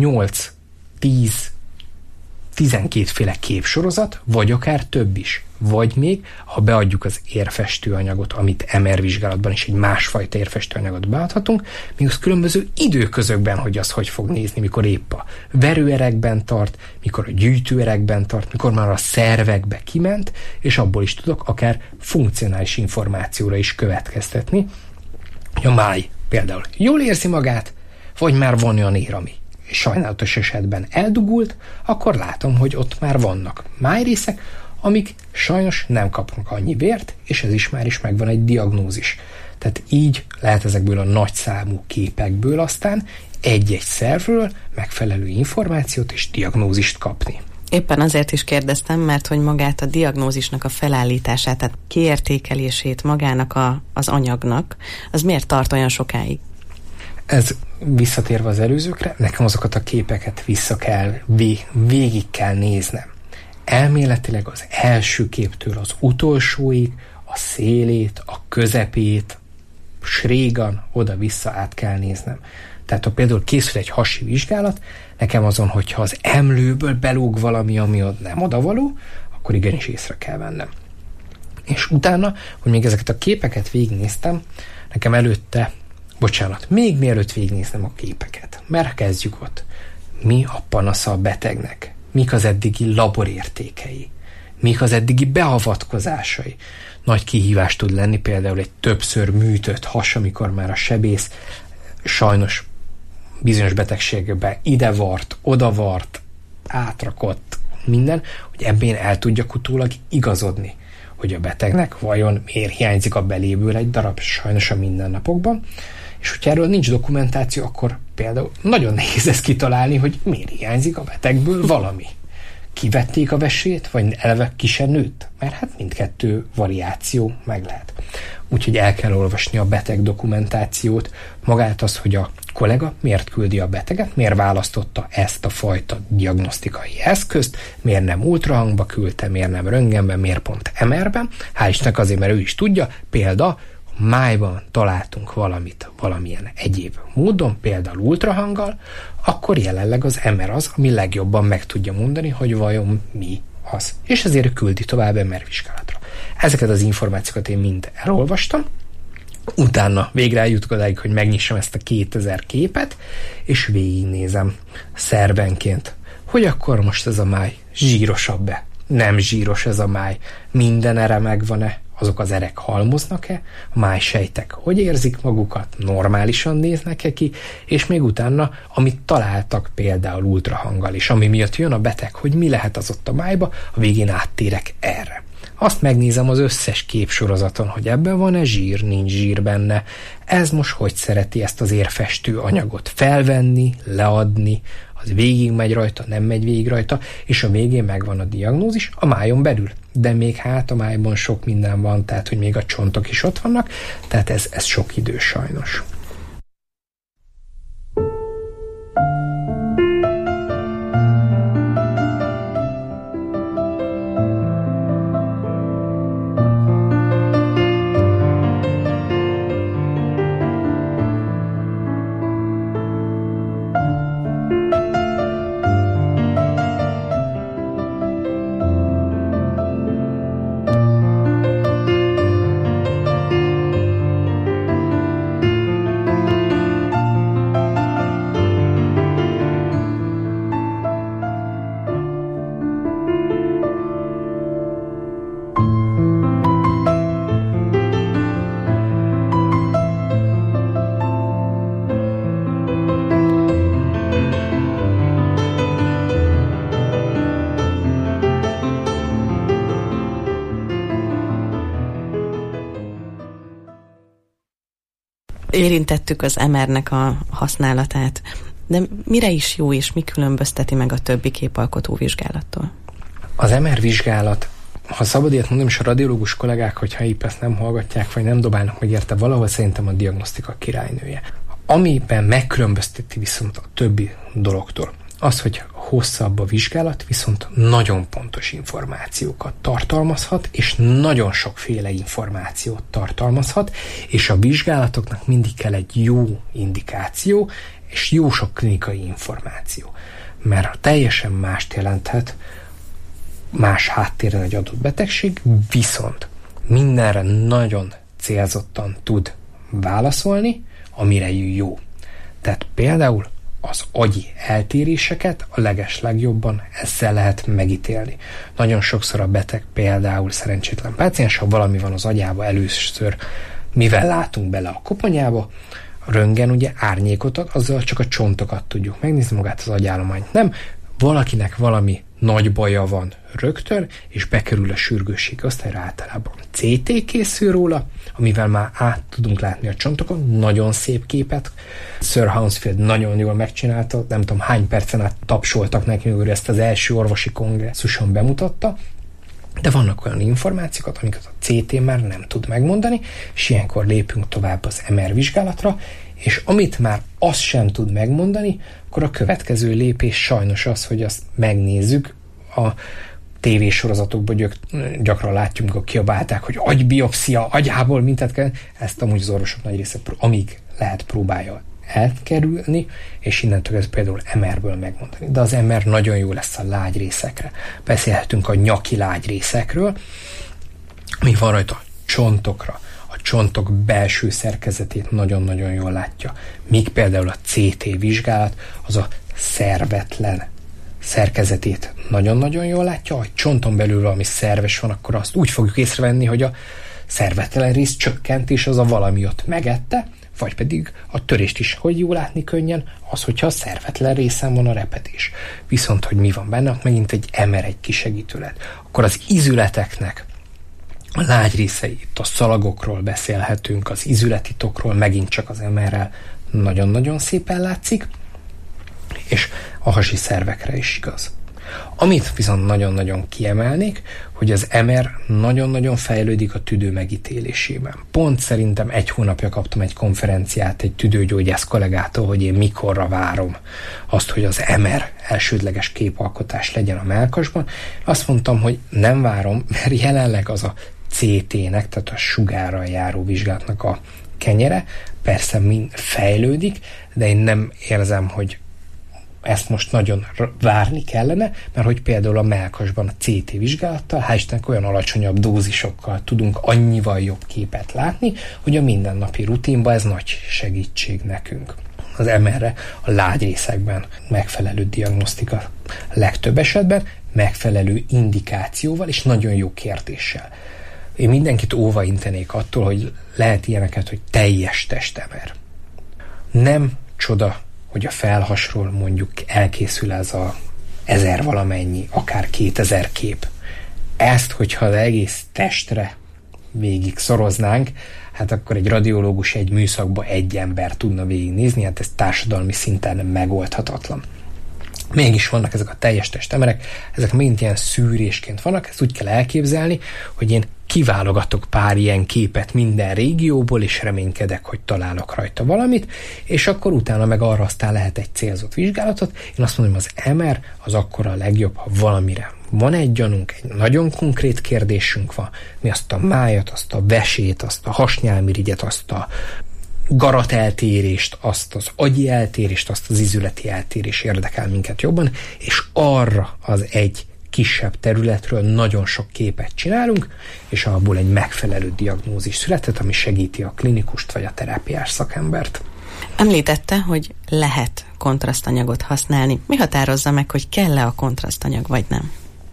8-10-12 féle képsorozat, vagy akár több is. Vagy még, ha beadjuk az érfestőanyagot, amit MR vizsgálatban is egy másfajta érfestőanyagot beadhatunk, még az különböző időközökben, hogy az hogy fog nézni, mikor épp a verőerekben tart, mikor a gyűjtőerekben tart, mikor már a szervekbe kiment, és abból is tudok akár funkcionális információra is következtetni, hogy a máj például jól érzi magát, vagy már van olyan ér, ami sajnálatos esetben eldugult, akkor látom, hogy ott már vannak májrészek, amik sajnos nem kapnak annyi vért, és ez is már is megvan egy diagnózis. Tehát így lehet ezekből a nagyszámú képekből aztán egy-egy szervről megfelelő információt és diagnózist kapni. Éppen azért is kérdeztem, mert hogy magát a diagnózisnak a felállítását, tehát kiértékelését magának az anyagnak, az miért tart olyan sokáig? Ez visszatérve az előzőkre, nekem azokat a képeket végig kell néznem. Elméletileg az első képtől az utolsóig, a szélét, a közepét, srégan, oda-vissza át kell néznem. Tehát ha például készül egy hasi vizsgálat, nekem azon, hogyha az emlőből belóg valami, ami nem odavaló, akkor igenis észre kell vennem. És utána, hogy még ezeket a képeket végignéztem, nekem előtte, még mielőtt végignéznem a képeket, mert kezdjük ott. Mi a panasza a betegnek? Mik az eddigi laborértékei? Mik az eddigi beavatkozásai? Nagy kihívás tud lenni például egy többször műtött has, amikor már a sebész sajnos bizonyos betegségekben idevart, odavart, átrakott minden, hogy ebben el tudjak utólag igazodni, hogy a betegnek vajon miért hiányzik a beléből egy darab, sajnos a mindennapokban, és hogyha erről nincs dokumentáció, akkor például nagyon nehéz ezt kitalálni, hogy miért hiányzik a betegből valami. Kivették a vesét, vagy eleve ki se nőtt? Mert hát mindkettő variáció meg lehet. Úgyhogy el kell olvasni a beteg dokumentációt, magát az, hogy a kollega miért küldi a beteget, miért választotta ezt a fajta diagnosztikai eszközt, miért nem ultrahangba küldte, miért nem röntgenben, miért pont MR-ben. Hál' Istennek azért, mert ő is tudja, példa, májban találtunk valamit valamilyen egyéb módon, például ultrahanggal, akkor jelenleg az MR az, ami legjobban meg tudja mondani, hogy vajon mi az. És ezért küldi tovább MR vizsgálatra. Ezeket az információkat én mind elolvastam, utána végre eljutok odáig, hogy megnyissam ezt a 2000 képet, és végignézem szervenként, hogy akkor most ez a máj zsírosabb-e? Nem zsíros ez a máj? Minden ere megvan-e? Azok az erek halmoznak-e, a májsejtek hogy érzik magukat, normálisan néznek-e ki, és még utána, amit találtak például ultrahanggal is, ami miatt jön a beteg, hogy mi lehet az ott a májba, a végén áttérek erre. Azt megnézem az összes képsorozaton, hogy ebben van-e zsír, nincs zsír benne. Ez most hogy szereti ezt az érfestő anyagot felvenni, leadni, az végig megy rajta, nem megy végig rajta, és a végén megvan a diagnózis a májon belül. De még hát a májban sok minden van, tehát hogy még a csontok is ott vannak, tehát ez sok idő sajnos. Érintettük az MR-nek a használatát, de mire is jó és mi különbözteti meg a többi képalkotó vizsgálattól? Az MR vizsgálat, ha szabad ilyet mondom, és a radiológus kollégák, hogyha épp ezt nem hallgatják, vagy nem dobálnak meg érte, valahol szerintem a diagnosztika királynője. Amiben megkülönbözteti viszont a többi dologtól, az, hogy hosszabb a vizsgálat, viszont nagyon pontos információkat tartalmazhat, és nagyon sokféle információt tartalmazhat, és a vizsgálatoknak mindig kell egy jó indikáció, és jó sok klinikai információ. Mert teljesen mást jelenthet más háttéren egy adott betegség, viszont mindenre nagyon célzottan tud válaszolni, amire jó. Tehát például az agyi eltéréseket a legeslegjobban ezzel lehet megítélni. Nagyon sokszor a beteg, például szerencsétlen páciens, ha valami van az agyába, először mivel látunk bele a koponyába, a röntgen ugye árnyékot ad, azzal csak a csontokat tudjuk megnézni, magát az agyállományt nem. Valakinek valami nagy baja van rögtön, és bekerül a sürgősségi osztályra, általában CT készül róla, amivel már át tudunk látni a csontokon, nagyon szép képet. Sir Hounsfield nagyon jól megcsinálta, nem tudom hány percen át tapsoltak neki, hogy ezt az első orvosi kongresszuson bemutatta, de vannak olyan információkat, amiket a CT már nem tud megmondani, és ilyenkor lépünk tovább az MR vizsgálatra, és amit már azt sem tud megmondani, akkor a következő lépés sajnos az, hogy azt megnézzük. A tévésorozatokban gyakran látjuk, amikor kiabálták, hogy agybiopszia, agyából mintát kell. Ezt amúgy az orvosok nagy része, amíg lehet, próbálja elkerülni, és innentől ez például MR-ből megmondani. De az MR nagyon jó lesz a lágy részekre. Beszélhetünk a nyaki lágy részekről, ami van rajta csontokra. A csontok belső szerkezetét nagyon-nagyon jól látja. Míg például a CT vizsgálat az a szervetlen szerkezetét nagyon-nagyon jól látja. Ha csonton belül valami szerves van, akkor azt úgy fogjuk észrevenni, hogy a szervetlen rész csökkent, és az a valami ott megette, vagy pedig a törést is, hogy jól látni könnyen, az, hogyha a szervetlen részen van a repedés. Viszont, hogy mi van benne, megint egy MR, egy kisegítő lett. Akkor az izületeknek a lágy részei, itt a szalagokról beszélhetünk, az izületitokról, megint csak az MR-rel nagyon-nagyon szépen látszik, és a hasi szervekre is igaz. Amit viszont nagyon-nagyon kiemelnék, hogy az MR nagyon-nagyon fejlődik a tüdő megítélésében. Pont szerintem 1 hónapja kaptam egy konferenciát egy tüdőgyógyász kollégától, hogy én mikorra várom azt, hogy az MR elsődleges képalkotás legyen a mellkasban. Azt mondtam, hogy nem várom, mert jelenleg az a CT-nek, tehát a sugárral járó vizsgálatnak a kenyere persze fejlődik, de én nem érzem, hogy ezt most nagyon várni kellene, mert hogy például a mellkasban a CT vizsgálattal, hál' Istennek olyan alacsonyabb dózisokkal tudunk annyival jobb képet látni, hogy a mindennapi rutinban ez nagy segítség nekünk. Az MR-re a lágyrészekben megfelelő diagnosztika legtöbb esetben, megfelelő indikációval és nagyon jó kérdéssel. Én mindenkit óva intenék attól, hogy lehet ilyeneket, hogy teljes test-MR. Nem csoda, hogy a felhasról mondjuk elkészül ez a 1000 valamennyi, akár 2000 kép. Ezt, hogyha az egész testre végig szoroznánk, hát akkor egy radiológus egy műszakba egy ember tudna végignézni, hát ez társadalmi szinten megoldhatatlan. Mégis vannak ezek a teljes testemerek, ezek mind ilyen szűrésként vannak, ezt úgy kell elképzelni, hogy én kiválogatok pár ilyen képet minden régióból, és reménykedek, hogy találok rajta valamit, és akkor utána meg arra aztán lehet egy célzott vizsgálatot. Én azt mondom, az MR az akkor a legjobb, ha valamire van egy gyanunk, egy nagyon konkrét kérdésünk van, mi azt a májat, azt a vesét, azt a hasnyálmirigyet, azt a garateltérést, azt az agyi eltérést, azt az izületi eltérés érdekel minket jobban, és arra az egy kisebb területről nagyon sok képet csinálunk, és abból egy megfelelő diagnózis született, ami segíti a klinikust vagy a terápiás szakembert. Említette, hogy lehet kontrasztanyagot használni. Mi határozza meg, hogy kell-e a kontrasztanyag, vagy nem?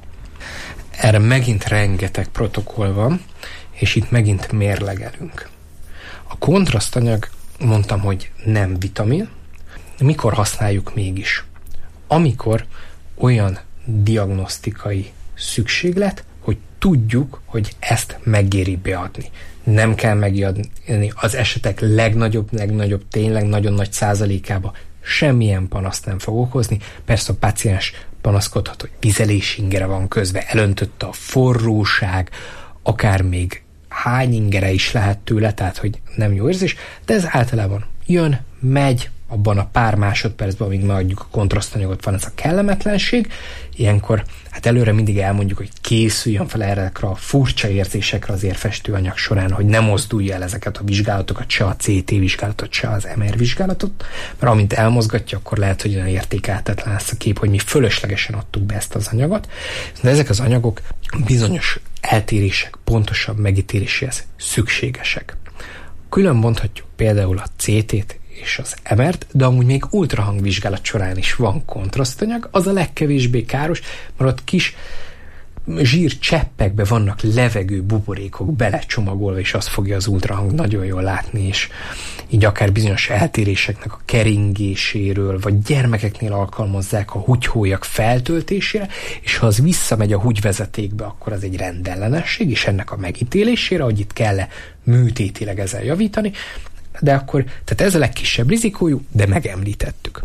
Erre megint rengeteg protokoll van, és itt megint mérlegelünk. A kontrasztanyag, mondtam, hogy nem vitamin. Mikor használjuk mégis? Amikor olyan diagnosztikai szükséglet hogy tudjuk, hogy ezt megéri beadni. Nem kell megadni az esetek legnagyobb, tényleg nagyon nagy százalékába semmilyen panaszt nem fog okozni. Persze a páciens panaszkodhat, hogy vizelési ingere van közben, elöntötte a forróság, akár még hány ingere is lehet tőle, tehát hogy nem jó érzés, de ez általában jön, megy, abban a pár másodpercben, amíg megadjuk a kontrasztanyagot, van ez a kellemetlenség. Ilyenkor hát előre mindig elmondjuk, hogy készüljön fel erre a furcsa érzésekre az érfestőanyag során, hogy ne mozdulja el ezeket a vizsgálatokat, se a CT vizsgálatot, se az MR vizsgálatot, mert amint elmozgatja, akkor lehet, hogy olyan értékeltetlen lesz a kép, hogy mi fölöslegesen adtuk be ezt az anyagot. De ezek az anyagok bizonyos eltérések, pontosabb megítéléséhez szükségesek. Külön bonthatjuk például a CT-t és az MR-t, de amúgy még ultrahangvizsgálat során is van kontrasztanyag, az a legkevésbé káros, mert ott kis zsírcseppekbe vannak levegő buborékok belecsomagolva, és azt fogja az ultrahang nagyon jól látni, és így akár bizonyos eltéréseknek a keringéséről, vagy gyermekeknél alkalmazzák a húgyhólyak feltöltésére, és ha az visszamegy a húgyvezetékbe, akkor az egy rendellenesség, és ennek a megítélésére, hogy itt kell-e műtétileg ezzel javítani, de akkor, tehát ez a legkisebb rizikójú, de megemlítettük.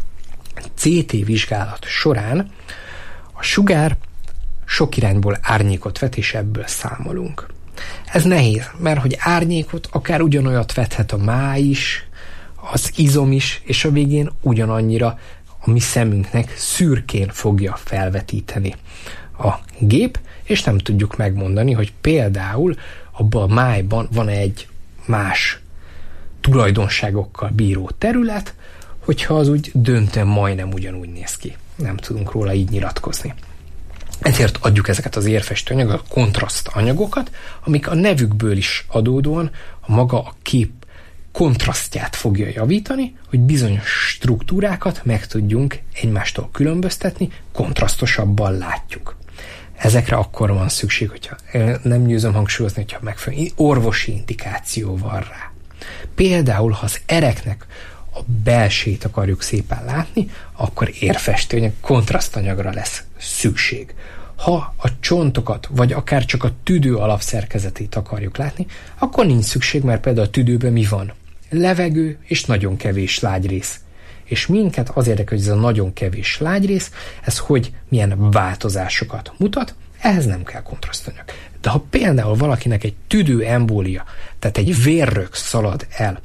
CT vizsgálat során a sugár sok irányból árnyékot vet, és ebből számolunk. Ez nehéz, mert hogy árnyékot akár ugyanolyat vethet a máj is, az izom is, és a végén ugyanannyira a mi szemünknek szürkén fogja felvetíteni a gép, és nem tudjuk megmondani, hogy például abban a májban van egy más tulajdonságokkal bíró terület, hogyha az úgy döntően majdnem ugyanúgy néz ki. Nem tudunk róla így nyilatkozni. Ezért adjuk ezeket az érfestőanyagokat, a kontraszt anyagokat, amik a nevükből is adódóan a maga a kép kontrasztját fogja javítani, hogy bizonyos struktúrákat meg tudjunk egymástól különböztetni, kontrasztosabban látjuk. Ezekre akkor van szükség, hogyha nem győzöm hangsúlyozni, hogyha megfelelő orvosi indikáció van rá. Például, ha az ereknek a belsejét akarjuk szépen látni, akkor érfestőanyag, kontrasztanyagra lesz szükség. Ha a csontokat, vagy akár csak a tüdő alapszerkezetét akarjuk látni, akkor nincs szükség, mert például a tüdőben mi van? Levegő és nagyon kevés lágyrész. És minket az érdekel, hogy ez a nagyon kevés lágyrész, ez hogy milyen változásokat mutat, ehhez nem kell kontrasztanyag. De ha például valakinek egy tüdőembólia, tehát egy vérrög szalad el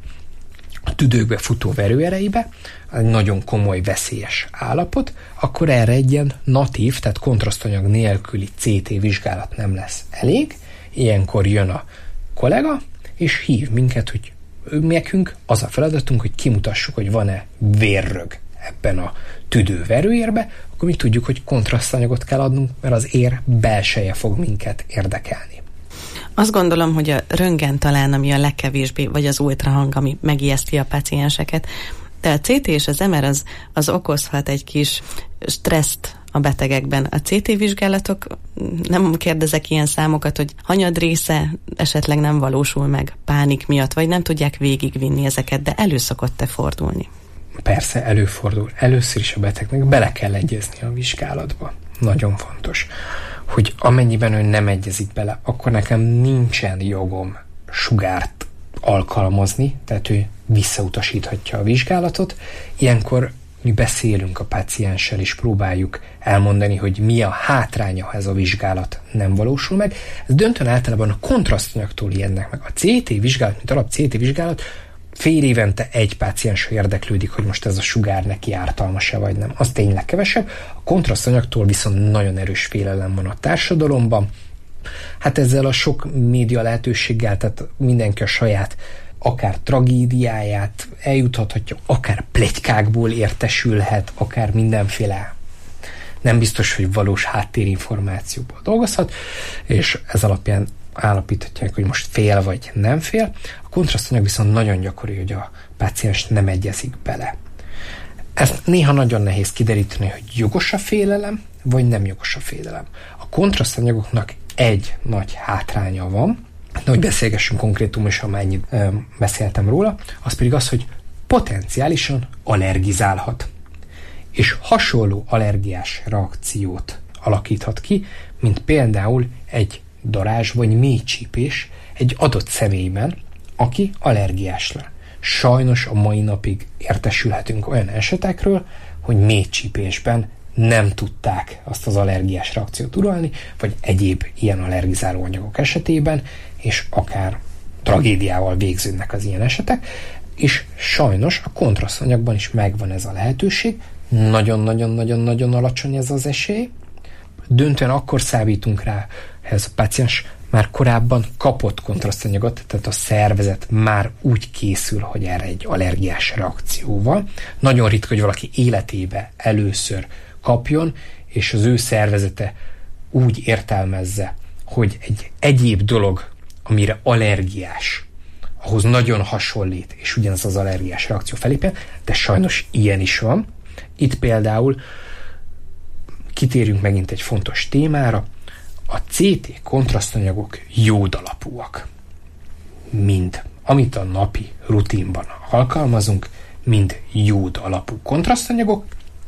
a tüdőkbe futó verőerejébe, egy nagyon komoly, veszélyes állapot, akkor erre egy ilyen natív, tehát kontrasztanyag nélküli CT vizsgálat nem lesz elég. Ilyenkor jön a kollega, és hív minket, hogy nekünk az a feladatunk, hogy kimutassuk, hogy van-e vérrög ebben a tüdőverőérbe, akkor mi tudjuk, hogy kontrasztanyagot kell adnunk, mert az ér belseje fog minket érdekelni. Azt gondolom, hogy a röntgen talán, ami a legkevésbé, vagy az ultrahang, ami megijeszti a pácienseket, de a CT és az MR az okozhat egy kis stresszt a betegekben. A CT vizsgálatok, nem kérdezek ilyen számokat, hogy hanyad része esetleg nem valósul meg pánik miatt, vagy nem tudják végigvinni ezeket, de elő szokott-e fordulni? Persze előfordul. Először is a betegnek bele kell egyezni a vizsgálatba. Nagyon fontos, hogy amennyiben ő nem egyezik bele, akkor nekem nincsen jogom sugárt alkalmazni, tehát ő visszautasíthatja a vizsgálatot. Ilyenkor mi beszélünk a pácienssel, és próbáljuk elmondani, hogy mi a hátránya, ha ez a vizsgálat nem valósul meg. Ez döntően általában a kontrasztanyagtól ijednek meg. A CT vizsgálat, mint alap CT vizsgálat, fél évente egy páciens érdeklődik, hogy most ez a sugár neki ártalmas-e vagy nem. Az tényleg kevesebb. A kontrasztanyagtól viszont nagyon erős félelem van a társadalomban. Hát ezzel a sok média lehetőséggel, tehát mindenki a saját akár tragédiáját eljuthatja, akár pletykákból értesülhet, akár mindenféle nem biztos, hogy valós háttérinformációból dolgozhat, és ez alapján állapíthatják, hogy most fél vagy nem fél. A kontrasztanyag viszont nagyon gyakori, hogy a páciens nem egyezik bele. Ezt néha nagyon nehéz kideríteni, hogy jogos a félelem, vagy nem jogos a félelem. A kontrasztanyagoknak egy nagy hátránya van, de hogy beszélgessünk konkrétum, és amennyit beszéltem róla, az pedig az, hogy potenciálisan allergizálhat. És hasonló allergiás reakciót alakíthat ki, mint például egy darázs vagy mélycsípés egy adott személyben, aki allergiás le. Sajnos a mai napig értesülhetünk olyan esetekről, hogy mélycsípésben nem tudták azt az allergiás reakciót uralni, vagy egyéb ilyen allergizáló anyagok esetében, és akár tragédiával végződnek az ilyen esetek, és sajnos a kontrasztanyagban is megvan ez a lehetőség, nagyon-nagyon-nagyon-nagyon alacsony ez az esély, döntően akkor számítunk rá, ez a páciens már korábban kapott kontrasztanyagot, tehát a szervezet már úgy készül, hogy erre egy allergiás reakcióval. Nagyon ritka, hogy valaki életébe először kapjon, és az ő szervezete úgy értelmezze, hogy egy egyéb dolog, amire allergiás, ahhoz nagyon hasonlít, és ugyanaz az allergiás reakció felépjen, de sajnos ilyen is van. Itt például kitérjünk megint egy fontos témára, a CT kontrasztanyagok jód alapúak. Mind, amit a napi rutinban alkalmazunk, mind jód alapú kontrasztanyagok,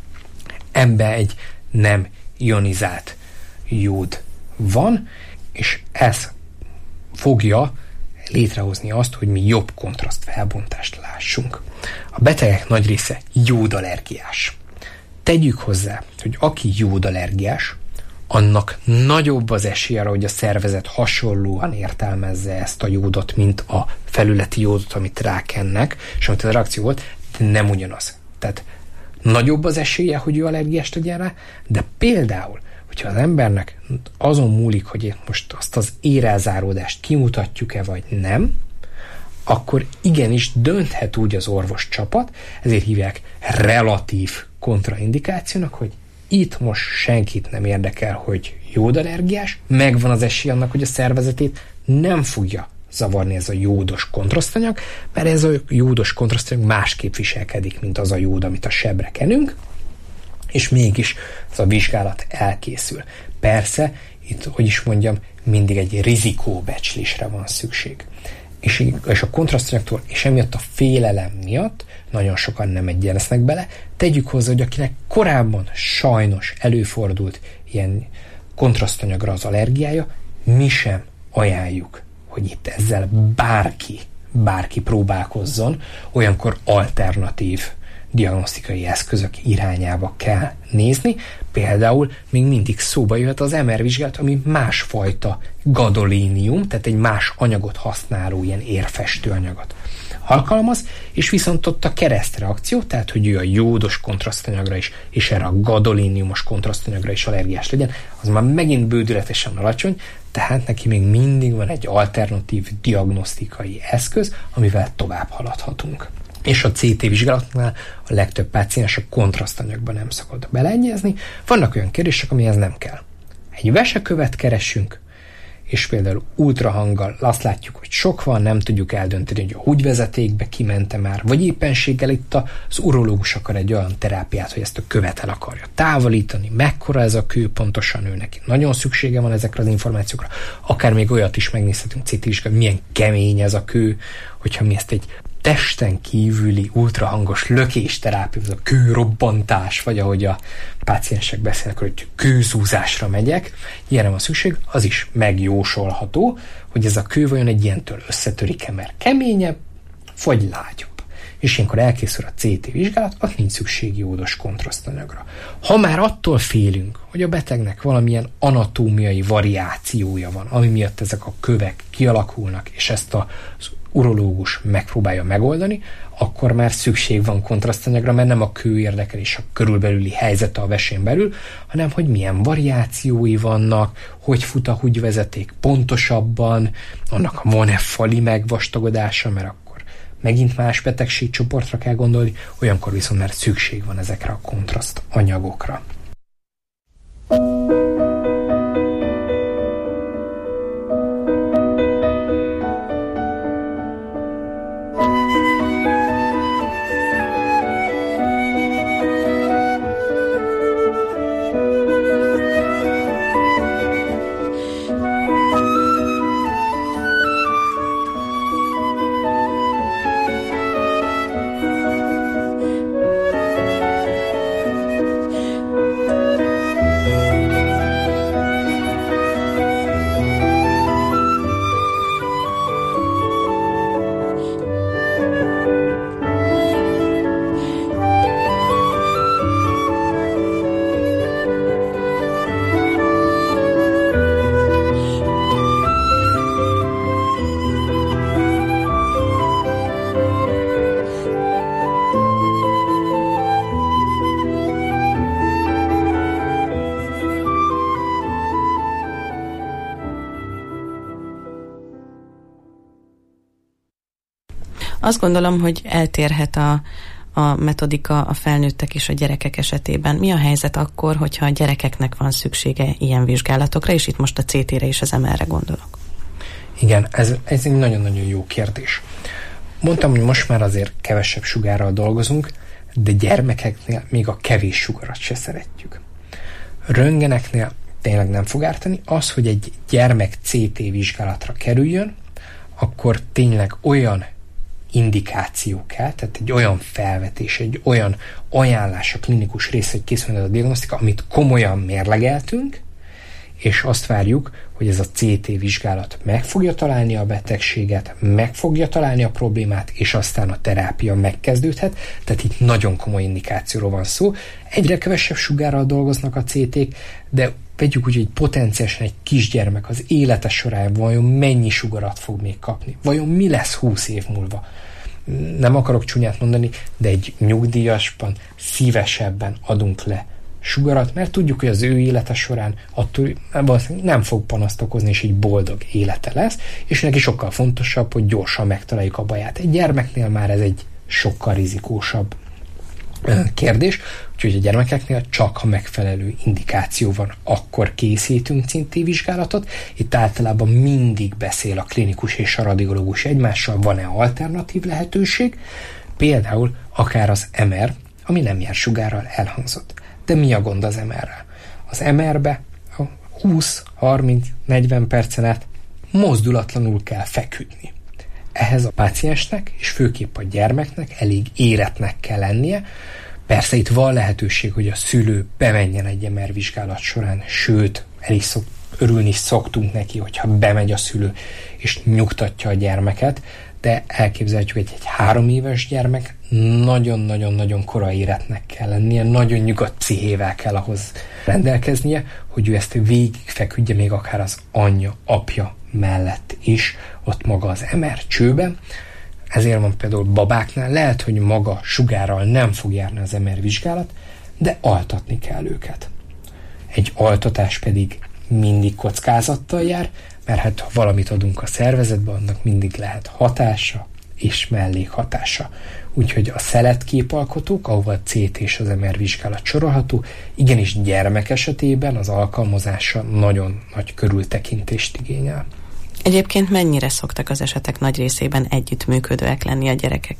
ebben egy nem ionizált jód van, és ez fogja létrehozni azt, hogy mi jobb kontraszt felbontást lássunk. A betegek nagy része jódallergiás. Tegyük hozzá, hogy aki jódallergiás, annak nagyobb az esélye arra, hogy a szervezet hasonlóan értelmezze ezt a jódot, mint a felületi jódot, amit rákennek, és amit a reakció volt, de nem ugyanaz. Tehát nagyobb az esélye, hogy ő allergiás legyen rá, de például, hogyha az embernek azon múlik, hogy most azt az érelzáródást kimutatjuk-e, vagy nem, akkor igenis dönthet úgy az orvoscsapat, ezért hívják relatív kontraindikációnak, hogy itt most senkit nem érdekel, hogy jódallergiás, megvan az esély annak, hogy a szervezetét nem fogja zavarni ez a jódos kontrasztanyag, mert ez a jódos kontrasztanyag másképp viselkedik, mint az a jód, amit a sebre kenünk, és mégis ez a vizsgálat elkészül. Persze, itt, hogy is mondjam, mindig egy rizikóbecslésre van szükség. És a kontrasztanyagtól, és emiatt a félelem miatt nagyon sokan nem egyeznek bele. Tegyük hozzá, hogy akinek korábban sajnos előfordult ilyen kontrasztanyagra az allergiája, mi sem ajánljuk, hogy itt ezzel bárki próbálkozzon, olyankor alternatív diagnosztikai eszközök irányába kell nézni. Például még mindig szóba jöhet az MR vizsgálat, ami másfajta gadolínium, tehát egy más anyagot használó ilyen érfestő anyagot alkalmaz, és viszont ott a keresztreakció, tehát hogy ő a jódos kontrasztanyagra is, és erre a gadolíniumos kontrasztanyagra is allergiás legyen, az már megint bődületesen alacsony, tehát neki még mindig van egy alternatív diagnosztikai eszköz, amivel tovább haladhatunk. És a CT vizsgálatnál a legtöbb páciens a kontrasztanyagban nem szokott beleegyezni. Vannak olyan kérdések, amihez nem kell. Egy vesekövet keresünk, és például ultrahanggal azt látjuk, hogy sok van, nem tudjuk eldönteni, hogy a húgyvezetékbe kimente már, vagy éppenséggel itt az urológus akar egy olyan terápiát, hogy ezt a követ el akarja távolítani, mekkora ez a kő, pontosan ő neki nagyon szüksége van ezekre az információkra, akár még olyat is megnézhetünk CT vizsgálatban, milyen kemény ez a kő, hogyha mi ezt egy testen kívüli ultrahangos lökésterápia, az a kőrobbantás, vagy ahogy a páciensek beszélnek, hogy kőzúzásra megyek, ilyenre van szükség, az is megjósolható, hogy ez a kő vajon egy ilyentől összetörik-e, mert keményebb, vagy lágyabb. És ilyenkor elkészül a CT vizsgálat, ott nincs szükség jódos kontrasztanyagra. Ha már attól félünk, hogy a betegnek valamilyen anatómiai variációja van, ami miatt ezek a kövek kialakulnak, és ezt az urológus megpróbálja megoldani, akkor már szükség van kontrasztanyagra, mert nem a kő érdekel és a körülbelüli helyzete a vesén belül, hanem hogy milyen variációi vannak, hogy fut a húgyvezeték pontosabban, annak van-e fali megvastagodása, mert akkor megint más betegségcsoportra kell gondolni, olyankor viszont már szükség van ezekre a kontraszt anyagokra. Azt gondolom, hogy eltérhet a metodika a felnőttek és a gyerekek esetében. Mi a helyzet akkor, hogyha a gyerekeknek van szüksége ilyen vizsgálatokra, és itt most a CT-re és az MR-re gondolok? Igen, ez egy nagyon-nagyon jó kérdés. Mondtam, hogy most már azért kevesebb sugárral dolgozunk, de gyermekeknél még a kevés sugarat se szeretjük. Röntgeneknél tényleg nem fog ártani. Az, hogy egy gyermek CT vizsgálatra kerüljön, akkor tényleg olyan indikáció kell, tehát egy olyan felvetés, egy olyan ajánlás a klinikus része, hogy készüljön ez a diagnosztika, amit komolyan mérlegeltünk, és azt várjuk, hogy ez a CT vizsgálat meg fogja találni a betegséget, meg fogja találni a problémát, és aztán a terápia megkezdődhet. Tehát itt nagyon komoly indikációról van szó. Egyre kevesebb sugárral dolgoznak a CT-k, de vegyük úgy, hogy potenciálisan egy kisgyermek az élete során vajon mennyi sugarat fog még kapni? Vajon mi lesz 20 év múlva? Nem akarok csúnyát mondani, de egy nyugdíjasban szívesebben adunk le sugarat, mert tudjuk, hogy az ő élete során attól nem fog panaszt okozni, és egy boldog élete lesz, és neki sokkal fontosabb, hogy gyorsan megtaláljuk a baját. Egy gyermeknél már ez egy sokkal rizikósabb kérdés, úgyhogy a gyermekeknél csak ha megfelelő indikáció van, akkor készítünk CT vizsgálatot. Itt általában mindig beszél a klinikus és a radiológus egymással, van-e alternatív lehetőség, például akár az MR, ami nem jár sugárral, elhangzott. De mi a gond az MR-rel? Az MR-be 20-30-40 percen át mozdulatlanul kell feküdni. Ehhez a páciensnek, és főképp a gyermeknek elég éretnek kell lennie. Persze itt van lehetőség, hogy a szülő bemenjen egy MR vizsgálat során, sőt, örülni szoktunk neki, hogyha bemegy a szülő, és nyugtatja a gyermeket, de elképzelhetjük, hogy egy 3 éves gyermek nagyon-nagyon-nagyon korai éretnek kell lennie, nagyon nyugodt pszichével kell ahhoz rendelkeznie, hogy ő ezt végigfeküdje még akár az anyja, apja mellett is, ott maga az MR csőben. Ezért van például babáknál, lehet, hogy maga sugárral nem fog járni az MR vizsgálat, de altatni kell őket. Egy altatás pedig mindig kockázattal jár, mert hát ha valamit adunk a szervezetbe, annak mindig lehet hatása és mellékhatása. Úgyhogy a szeletképalkotók, ahova a CT és az MR vizsgálat sorolható, igenis gyermek esetében az alkalmazása nagyon nagy körültekintést igényel. Egyébként mennyire szoktak az esetek nagy részében együttműködőek lenni a gyerekek?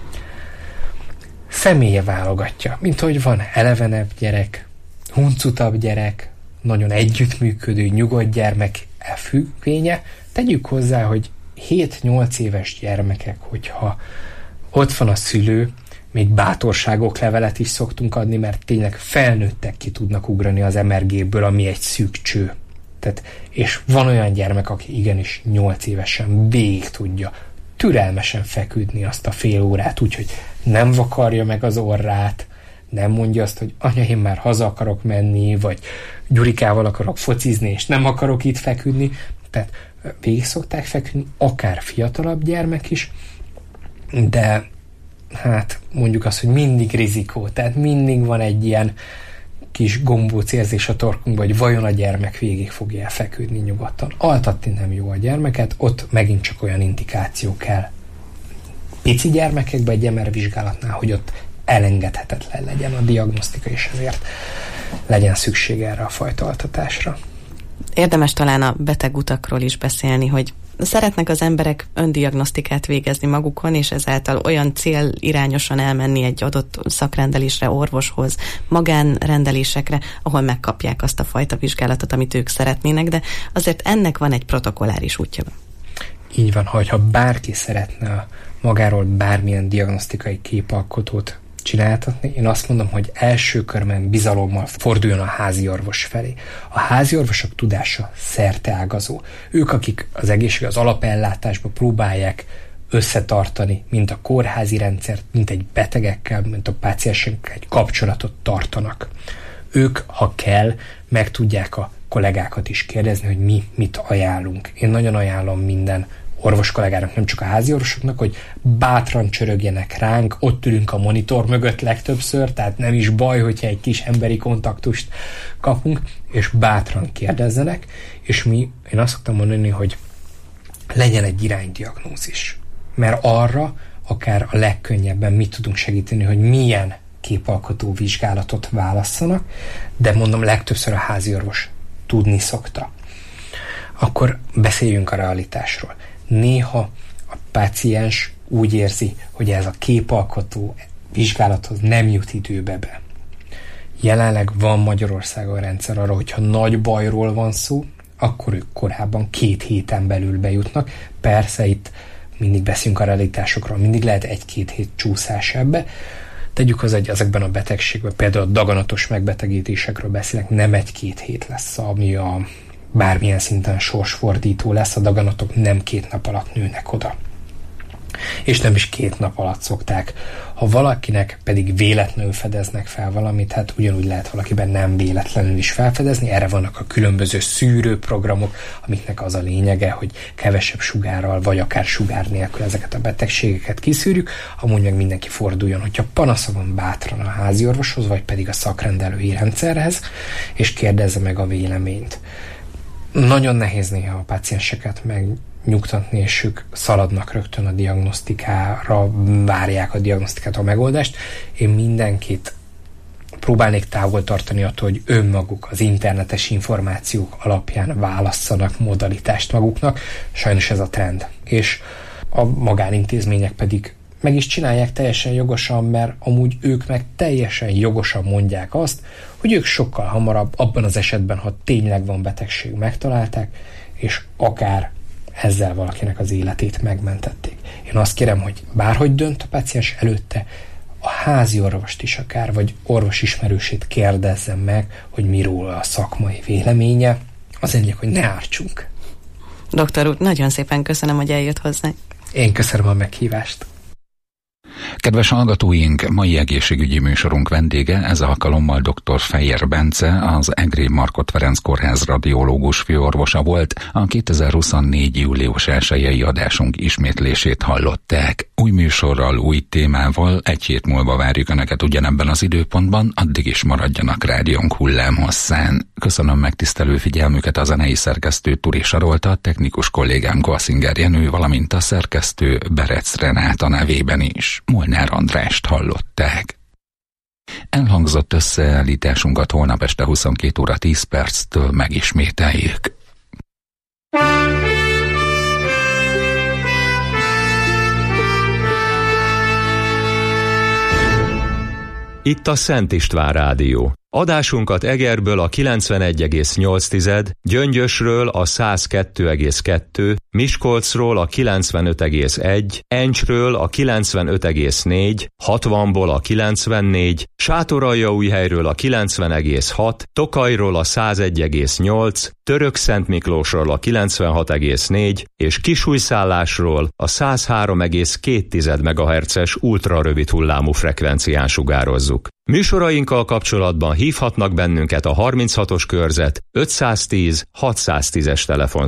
Személye válogatja, mint hogy van elevenebb gyerek, huncutabb gyerek, nagyon együttműködő, nyugodt gyermek függvénye. Tegyük hozzá, hogy 7-8 éves gyermekek, hogyha ott van a szülő, még bátorságok levelet is szoktunk adni, mert tényleg felnőttek ki tudnak ugrani az MRG-ből, ami egy szűk cső. Tehát, és van olyan gyermek, aki igenis 8 évesen végig tudja türelmesen feküdni azt a fél órát, úgyhogy nem vakarja meg az orrát, nem mondja azt, hogy anya, én már haza akarok menni, vagy Gyurikával akarok focizni, és nem akarok itt feküdni. Tehát végig szokták feküdni, akár fiatalabb gyermek is, de hát mondjuk azt, hogy mindig rizikó, tehát mindig van egy ilyen kis gombóc érzés a torkunkban, hogy vajon a gyermek végig fogja feküdni nyugodtan. Altatni nem jó a gyermeket, ott megint csak olyan indikáció kell pici gyermekekben egy MR vizsgálatnál, hogy ott elengedhetetlen legyen a diagnosztika, és ezért legyen szükség erre a fajta altatásra. Érdemes talán a betegutakról is beszélni, hogy szeretnek az emberek öndiagnosztikát végezni magukon, és ezáltal olyan célirányosan elmenni egy adott szakrendelésre, orvoshoz, magánrendelésekre, ahol megkapják azt a fajta vizsgálatot, amit ők szeretnének, de azért ennek van egy protokolláris útja. Így van, ha bárki szeretne magáról bármilyen diagnosztikai képalkotót csináltatni, én azt mondom, hogy első körben bizalommal forduljon a háziorvos felé. A háziorvosok tudása szerteágazó. Ők, akik az egészség, az alapellátásba próbálják összetartani, mint a kórházi rendszert, mint egy betegekkel, mint a páciensekkel egy kapcsolatot tartanak. Ők, ha kell, meg tudják a kollégákat is kérdezni, hogy mi mit ajánlunk. Én nagyon ajánlom minden orvos kollégának, nem csak a háziorvosoknak, hogy bátran csörögjenek ránk, ott ülünk a monitor mögött legtöbbször, tehát nem is baj, hogyha egy kis emberi kontaktust kapunk, és bátran kérdezzenek, és én azt szoktam mondani, hogy legyen egy iránydiagnózis. Mert arra akár a legkönnyebben mit tudunk segíteni, hogy milyen képalkotó vizsgálatot válasszanak, de mondom, legtöbbször a háziorvos tudni szokta. Akkor beszéljünk a realitásról. Néha a páciens úgy érzi, hogy ez a képalkotó vizsgálathoz nem jut időbe be. Jelenleg van Magyarországon rendszer arra, hogyha nagy bajról van szó, akkor ők korábban 2 héten belül bejutnak. Persze itt mindig beszélünk a realitásokról, mindig lehet 1-2 hét csúszás ebbe. Tegyük hozzá, hogy ezekben a betegségben, például a daganatos megbetegedésekről beszélek, nem 1-2 hét lesz, ami a bármilyen szinten sorsfordító lesz, a daganatok nem 2 nap alatt nőnek oda. És nem is 2 nap alatt szokták. Ha valakinek pedig véletlenül fedeznek fel valamit, hát ugyanúgy lehet valakiben nem véletlenül is felfedezni. Erre vannak a különböző szűrőprogramok, amiknek az a lényege, hogy kevesebb sugárral, vagy akár sugár nélkül ezeket a betegségeket kiszűrjük. Amúgy meg mindenki forduljon, hogyha panasza van, bátran a háziorvoshoz, vagy pedig a szakrendelői rendszerhez, és kérdezze meg a véleményt. Nagyon nehéz néha a pácienseket megnyugtatni, és ők szaladnak rögtön a diagnosztikára, várják a diagnosztikát, a megoldást. Én mindenkit próbálnék távol tartani attól, hogy önmaguk az internetes információk alapján válasszanak modalitást maguknak. Sajnos ez a trend. És a magánintézmények pedig meg is csinálják teljesen jogosan, mert amúgy ők meg teljesen jogosan mondják azt, hogy ők sokkal hamarabb, abban az esetben, ha tényleg van betegség, megtalálták, és akár ezzel valakinek az életét megmentették. Én azt kérem, hogy bárhogy dönt a páciens előtte, a házi orvost is akár, vagy orvosismerősét kérdezzem meg, hogy mi róla a szakmai véleménye. Az lényeg, hogy ne ártsunk. Doktor úr, nagyon szépen köszönöm, hogy eljött hozzánk. Én köszönöm a meghívást. Kedves hallgatóink, mai egészségügyi műsorunk vendége ez alkalommal dr. Fejer Bence, az Egri Markhot Ferenc Kórház radiológus főorvosa volt. A 2024. július 1-i adásunk ismétlését hallották. Új műsorral, új témával 1 hét múlva várjuk Önöket ugyanebben az időpontban, addig is maradjanak rádiónk hullámhosszán. Köszönöm megtisztelő figyelmüket a zenei szerkesztő Turi Sarolta, technikus kollégám Galszinger Jenő, valamint a szerkesztő Berec Renáta nevében is. Molnár Andrást hallották. Elhangzott összeállításunkat holnap este 22 óra 10 perctől megismételjük. Itt a Szent István Rádió. Adásunkat Egerből a 91,8, Gyöngyösről a 102,2, Miskolcról a 95,1, Encsről a 95,4, 60-ból a 94, Sátoraljaújhelyről a 90,6, Tokajról a 101,8, Törökszentmiklósról a 96,4 és Kisújszállásról a 103,2 MHz-es ultrarövid hullámú frekvencián sugározzuk. Műsorainkkal kapcsolatban hívhatnak bennünket a 36-os körzet 510 610-es telefon